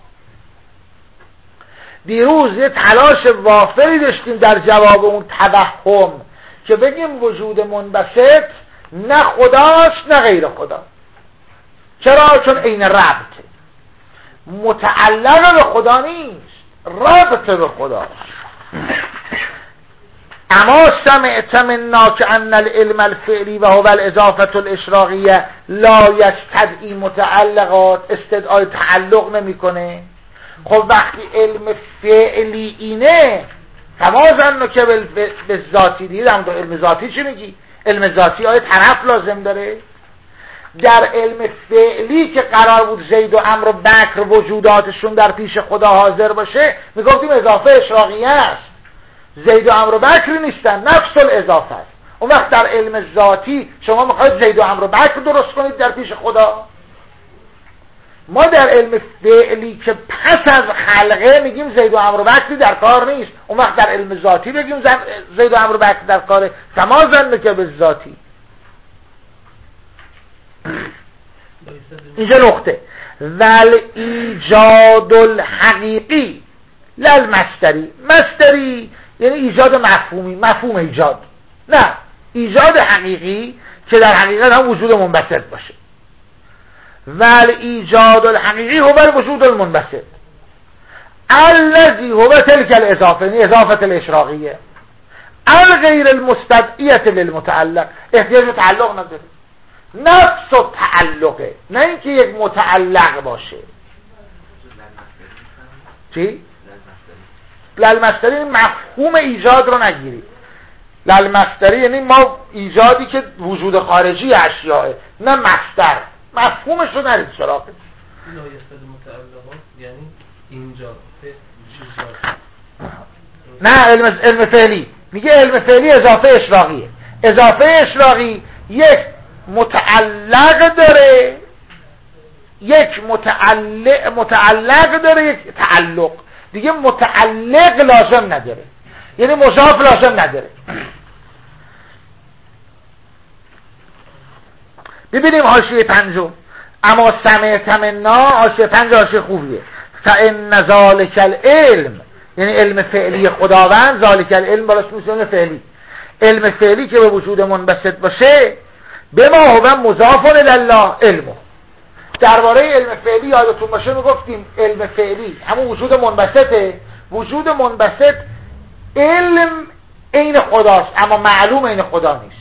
دیروز یه تلاش وافری داشتیم در جواب اون توهم که بگیم وجود منبسط نه خداست نه غیر خدا. چرا؟ چون عین ربطه، متعلق به خدا نیست، ربط به خدا. اما سمعت منا که ان العلم الفعلی و هو الاضافه الاشراقیه لا یستدعی متعلقات، استدعای تعلق نمیکنه. خب وقتی علم فعلی اینه، فما ظنک که به ذاتی دیگه در علم ذاتی چی میگی؟ علم ذاتی آیا طرف لازم داره؟ در علم فعلی که قرار بود زید و عمرو و بکر وجوداتشون در پیش خدا حاضر باشه، میگفتیم اضافه اشراقیه است. زید و عمرو و بکر نیستن، نفس الاضافه است. اون وقت در علم ذاتی شما میخواید زید و عمرو و بکر درست کنید در پیش خدا. ما در علم فعلی که پس از خلقه میگیم زید و عمرو و بکر در کار نیست، اون وقت در علم ذاتی بگیم زید و عمرو و بکر در کاره. فما ظنک که به ذاتی. اینجا نقطه. ول ایجاد الحقیقی لل مصدری یعنی ایجاد مفهومی، مفهوم ایجاد، نه ایجاد حقیقی که در حقیقت هم وجود منبسط باشه. ول ایجاد الحقیقی هو الوجود المنبسط الذی هو تلک الاضافه، یعنی اضافه الاشراقیه الغیر المستدعیه للمتعلق، احتیاج به تعلق نداره، نفس و تعلقه، نه اینکه یک متعلق باشه. چی؟ للمصدری مفهوم ایجاد رو نگیرید. للمصدری یعنی ما ایجادی که وجود خارجی اشیاء، نه مصدر، مفهومش رو نرید سراغش.
لا یستد متعلقات یعنی اینجا
نه علم فعلی میگه علم فعلی اضافه اشراقیه. اضافه اشراقی یک متعلق داره، یک متعلق داره، یک تعلق دیگه. متعلق لازم نداره، یعنی مضاف لازم نداره. ببینیم حاشیه پنجم. اما سمعت منا، حاشیه پنج حاشیه خوبیه. فان ذلک العلم، یعنی علم فعلی خداوند، ذلک العلم بالاش میشه علم فعلی. علم فعلی که به وجود منبسط باشه، به ما هو مضاف الی الله علمه. درباره علم فعلی یادتون باشه میگفتیم علم فعلی همون وجود منبسطه. وجود منبسط علم عین خداست اما معلوم عین خدا نیست.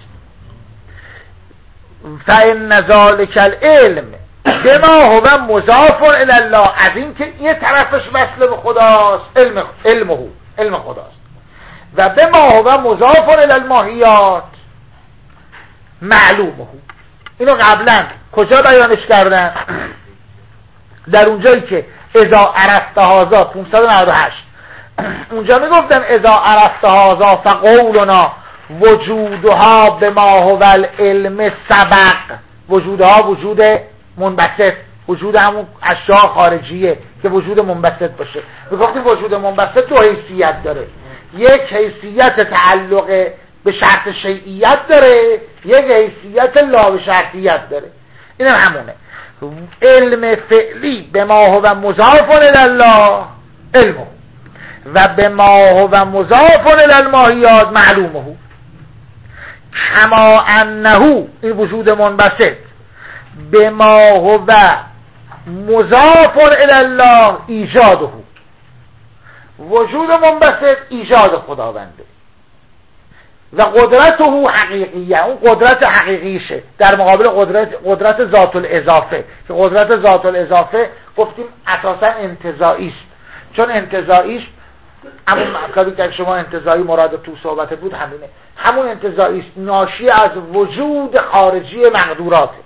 فإن ذلک العلم بما هو مضاف الی الله، از این که یه طرفش وصل به خداست، علم خداست. و بما هو مضاف الی الماهیات معلومه. اینو قبلا کجا بیانش کردن؟ در اونجایی که اذا عرفت هذا 598 اونجا میگفتن اذا عرفت هذا فقولنا وجودها بما هو العلم سبق. وجودها وجود منبسط، وجود همون اشیاء خارجیه که وجود منبسط باشه. میگفتیم وجود منبسط دو حیثیت داره، یک حیثیت تعلق به شرط شیعیت داره، یک حیثیت لا به شرطیت داره. این هم همونه. علم فعلی به ما هو مضاف الی الله علمه و به ما هو مضاف الی الماهیات معلومه. کما انه، این وجود منبسط، به ما هو مضاف الی الله ایجاده. وجود منبسط ایجاد خداونده و قدرته حقیقیه، اون قدرت حقیقیشه در مقابل قدرت ذات الاضافه، که قدرت ذات الاضافه گفتیم اساسا انتزاعی است. چون انتزاعیش همون مطلبی که شما انتزاعی مراد تو صحبتت بود همینه، همون انتزاعی است، ناشی از وجود خارجی مقدوراته.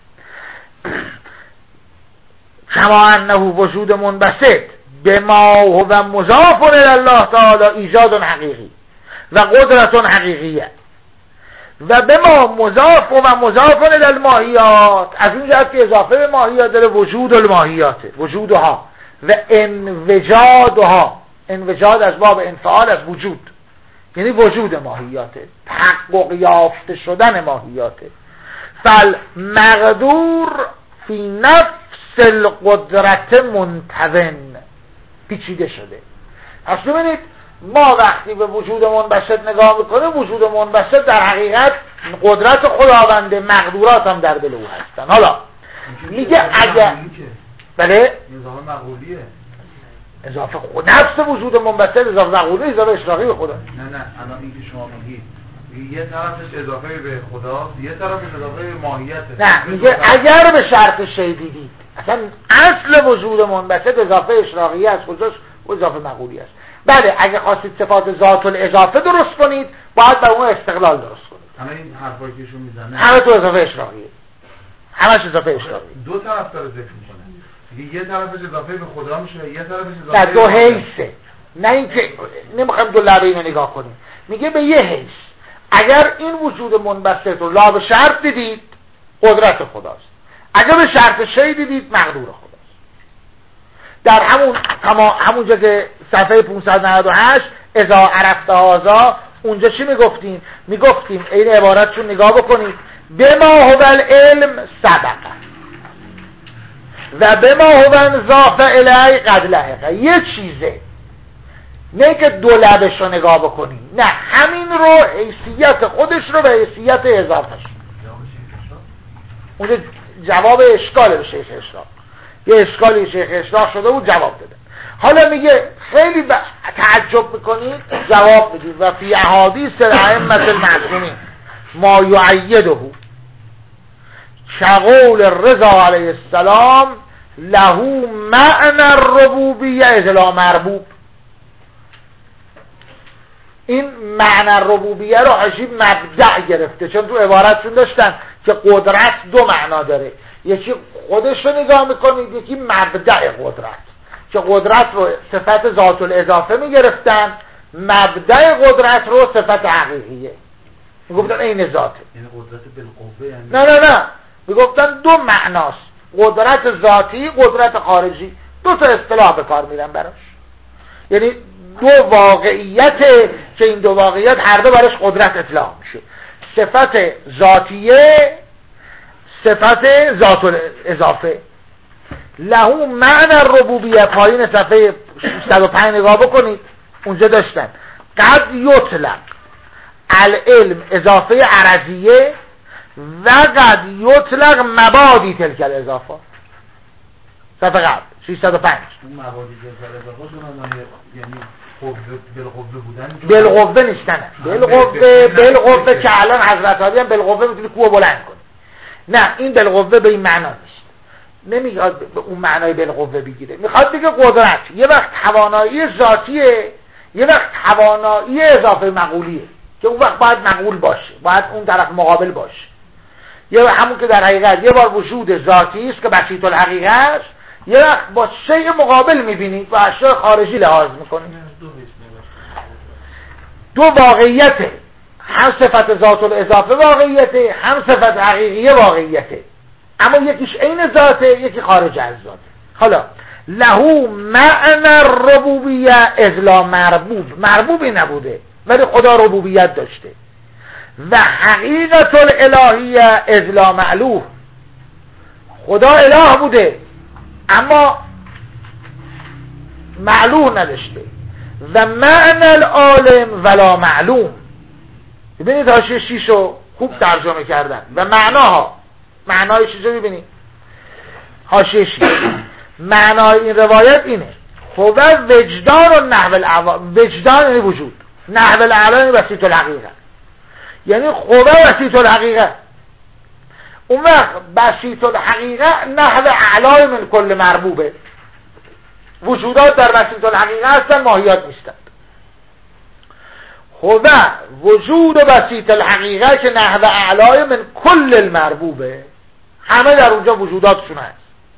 کما انه وجود منبسط بما هو مضاف الی الله تعالی ایجاد حقیقی و قدرت حقیقیه و به ما مضاف و مضاف الی الماهیات، از این جهت که اضافه به ماهیات داره وجود الماهیاته، وجودها و انوجادها. انوجاد از باب انفعال از وجود، یعنی وجود ماهیاته، تحقق یافته شدن ماهیاته. فالمقدور فی نفس القدرت منتون، پیچیده شده. پس ببینید ما وقتی به وجود منبسط نگاه میکنیم، وجود منبسط در حقیقت قدرت خداونده، مقدورات هم در دل او هستن. حالا میگه اگر بله
نظام مقولیه،
اضافه خود نفس وجود منبسط اضافه مقولی، اضافه اشراقی به خدا.
نه الان این که شما میگید یه طرفش اضافه به خدا، یه طرفش اضافه به ماهیته.
نه میگه اگر به شرط شی دیدید، اصلا اصل وجود منبسط اضافه اشراقی است، خودش اضافه مقولی است. بله اگه خواستید صفات ذات الاضافه درست کنید باید به اون استقلال درست کنید.
همه این حرفایی که ایشون میزنه
همه تو اضافه اشراقیه، همش اضافه اشراقی.
دو طرف داره ذکر میکنه، یه طرفش اضافه به خدا میشه، یه طرفش اضافه
نه دو حیثه، نه اینکه نمیخوایم دو لبه اینو نگاه کنیم. میگه به یه حیث اگر این وجود منبسط رو لا به شرط دیدید قدرت خداست، اگر به شرط شی دیدید مقدور خداست. در همونجا که صفحه 598 اذا عرفت هذا، اونجا چی میگفتیم؟ میگفتیم این عبارتشون نگاه بکنید، بما هو العلم سبق. و به ما هو انضاف الی قد لحقه، یه چیزه، نه که دو لبش رو نگاه بکنیم، نه همین رو حیثیت خودش رو به حیثیت اضافهش. اونجا جواب اشکال به شیخ اشراق، یه اشکالی شیخ اشراق شده بود جواب داده. حالا میگه خیلی تعجب میکنید جواب بدید و فی احادیث الائمه المعصومین ما یعیده كقول الرضا علیه السلام له معنی الربوبیه اذ مربوب. این معنی الربوبیه رو عجیب مبدأ گرفته، چون تو عبارتشون داشتن که قدرت دو معنا داره، یکی خودش رو نگاه میکنید، یکی مبدأ قدرت، که قدرت رو صفت ذات الاضافه میگرفتن، مبدأ قدرت رو صفت حقیقیه میگفتن این ذاته.
یعنی قدرت بالقوه یعنی
نه میگفتن دو معناست، قدرت ذاتی، قدرت خارجی، دو تا اصطلاح به کار میرن براش، یعنی دو واقعیت که این دو واقعیت هر دو براش قدرت اطلاق میشه، صفت ذاتیه، صفت ذات الاضافه. له معنی الربوبیه، پایین صفحه 605 نگاه بکنید، اونجا داشتن قد یطلق العلم اضافه عرضیه و قد یطلق مبادی تلک الاضافه. صفحه قبل 605
اون مبادی تلک الاضافه یعنی بالقوه بودن،
بالقوه نیستن، بالقوه که الان حضرت علی هم بالقوه میتونی کوه بلند کنی، نه این بالقوه به این معنا نیست، نمیاد اون معنای بالقوه بگیره، میخواد بگه قدرت یه وقت توانایی ذاتیه، یه وقت توانایی اضافه مقولیه، که اون وقت باید مقول باشه، باید اون طرف مقابل باشه، یه همون که در حقیقت یه بار وجود ذاتی است که بسیط الحقیقه است، یه وقت با شیء مقابل میبینید و اشیاء خارجی لحاظ میکنید. دو واقعیته، هم صفت ذات الاضافه واقعیته، هم صفت حقیقیه واقعیته، اما یکیش عین ذاته، یکی خارج از ذاته. حالا له معنی الربوبیه اذ لا مربوب، مربوبی نبوده ولی خدا ربوبیت داشته، و حقیقت الالهیه اذ لا معلوه، خدا اله بوده اما معلوه نداشته، و معنی العالم ولا معلوم. ببینید حاشیه 6 رو خوب ترجمه کردن و معنای 6 رو ببینید، حاشیه 6 معنای این روایت اینه هو وجدان و نحو الاعوام، وجدان یعنی وجود، نحو الاعلام وسیط الحقیقه، یعنی خدا وسیط الحقیقه، اون وقت بسیط الحقیقه نحو اعلای من کل مربوبه، وجودات در بسیط الحقیقه هستن، ماهیات نیستن. خدا وجود بسیط الحقیقه که نحو اعلای من کل المربوبه، همه در اونجا وجوداتشون هست.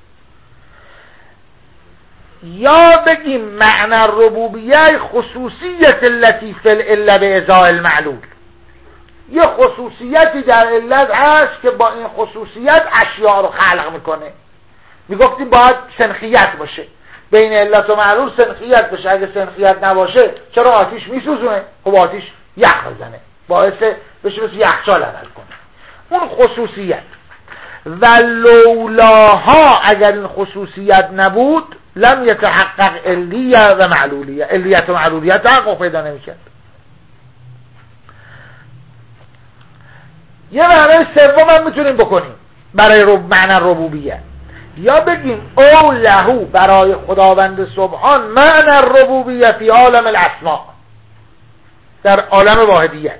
یا بگیم معنی الربوبیه خصوصیت التي فی العله بازاء المعلول، یه خصوصیتی در علت هست که با این خصوصیت اشیاء رو خلق میکنه. میگفتیم باید سنخیت باشه بین علت و معلول، سنخیت بشه، اگه سنخیت نباشه چرا آتیش میسوزونه؟ خب آتیش یخ بزنه، باعث بشه مثل یخچال عمل کنه، اون خصوصیت. و لولاها اگر این خصوصیت نبود لم یتحقق علیه و معلولیه، علیت و معلولیت تحقق پیدا نمیکرد. یه معنی سوم هم میتونیم بکنیم برای معنی ربوبیه، یا بگیم او لهو برای خداوند سبحان معنی الربوبیه فی عالم الاسماء، در عالم واحدیت،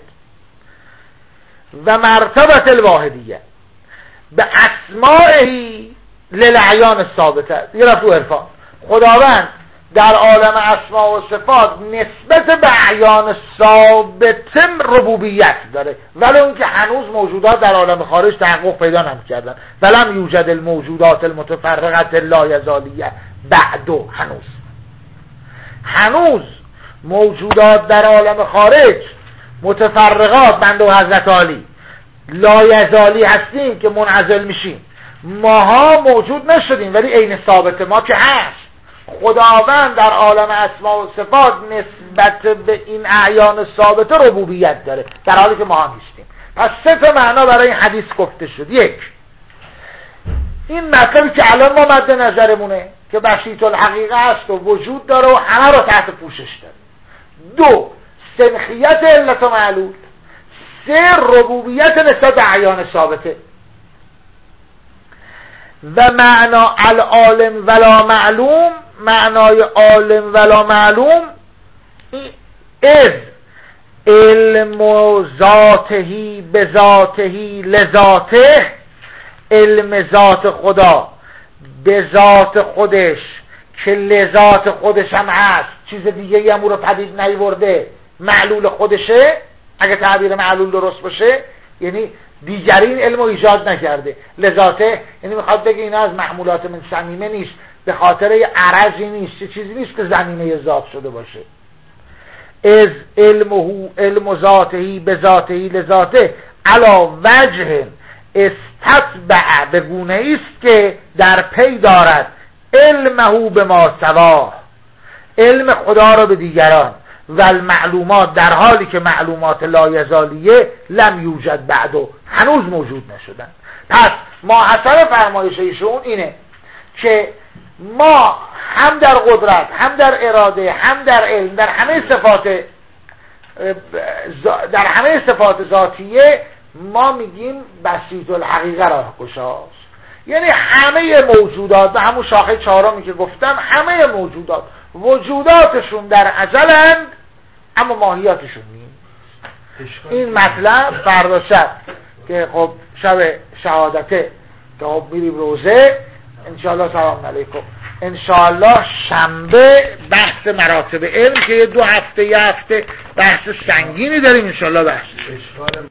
و مرتبه الواحدیه به اسمائه للعیان الثابته. یه رفت رو عرفان خداوند در عالم اسماء و صفات نسبت به اعیان ثابت ربوبیت داره، ولی اون که هنوز موجودات در عالم خارج تحقق پیدا نمی‌کردن، ولم یوجد الموجودات المتفرقه لا یزالیه بعدو، هنوز موجودات در عالم خارج متفرقات بنده و حضرت عالی لا یزالی هستیم که منعزل میشیم، ماها موجود نشدیم ولی عین ثابت ما که هست. خداوند در عالم اسما و صفات نسبت به این اعیان ثابت ربوبیت داره در حالی که ما هم نیستیم. پس سه تا معنا برای این حدیث گفته شد. یک، این مطلبی که الان ما مد نظرمونه که بسیط الحقیقه است و وجود داره و همه رو تحت پوشش داره. 2 سنخیت علت و معلول. 3 ربوبیت نسبت به اعیان ثابته. و معنا العالم ولا معلوم، معنای عالم ولا معلوم از علم ذاتهی به ذاتهی لذاته، علم ذات خدا به ذات خودش که لذات خودش هم هست، چیز دیگه هم او رو پدید نیورده، معلول خودشه. اگه تعبیر معلول درست باشه یعنی دیگرین علم رو ایجاد نکرده. لذاته یعنی میخواد بگه اینا از معمولات من صمیمه نیست، به خاطر عرضی نیست، چیزی نیست که زمینه ذات شده باشه. از علمه علم ذاتهی به ذاتهی لذاته علا وجه استتبع، به گونه است که در پی دارد علمه به ما سوا، علم خدا را به دیگران، و المعلومات در حالی که معلومات لایزالیه لم یوجد بعدو، هنوز موجود نشدن. پس ماحصل فرمایش ایشون اینه که ما هم در قدرت، هم در اراده، هم در علم، در همه صفات ذاتیه ما میگیم بسیط الحقیقه راه گشاست. یعنی همه موجودات، به همون شاخه 4 که گفتم، همه موجودات وجوداتشون در ازلند اما ماهیاتشون نیست. این مطلب فردا شب که خب شب شهادته که خب میریم روزه انشاءالله، سلام علیکم، انشاءالله شنبه بحث مراتب علم که 2 هفته 1 هفته بحث سنگینی داریم انشاءالله. بحث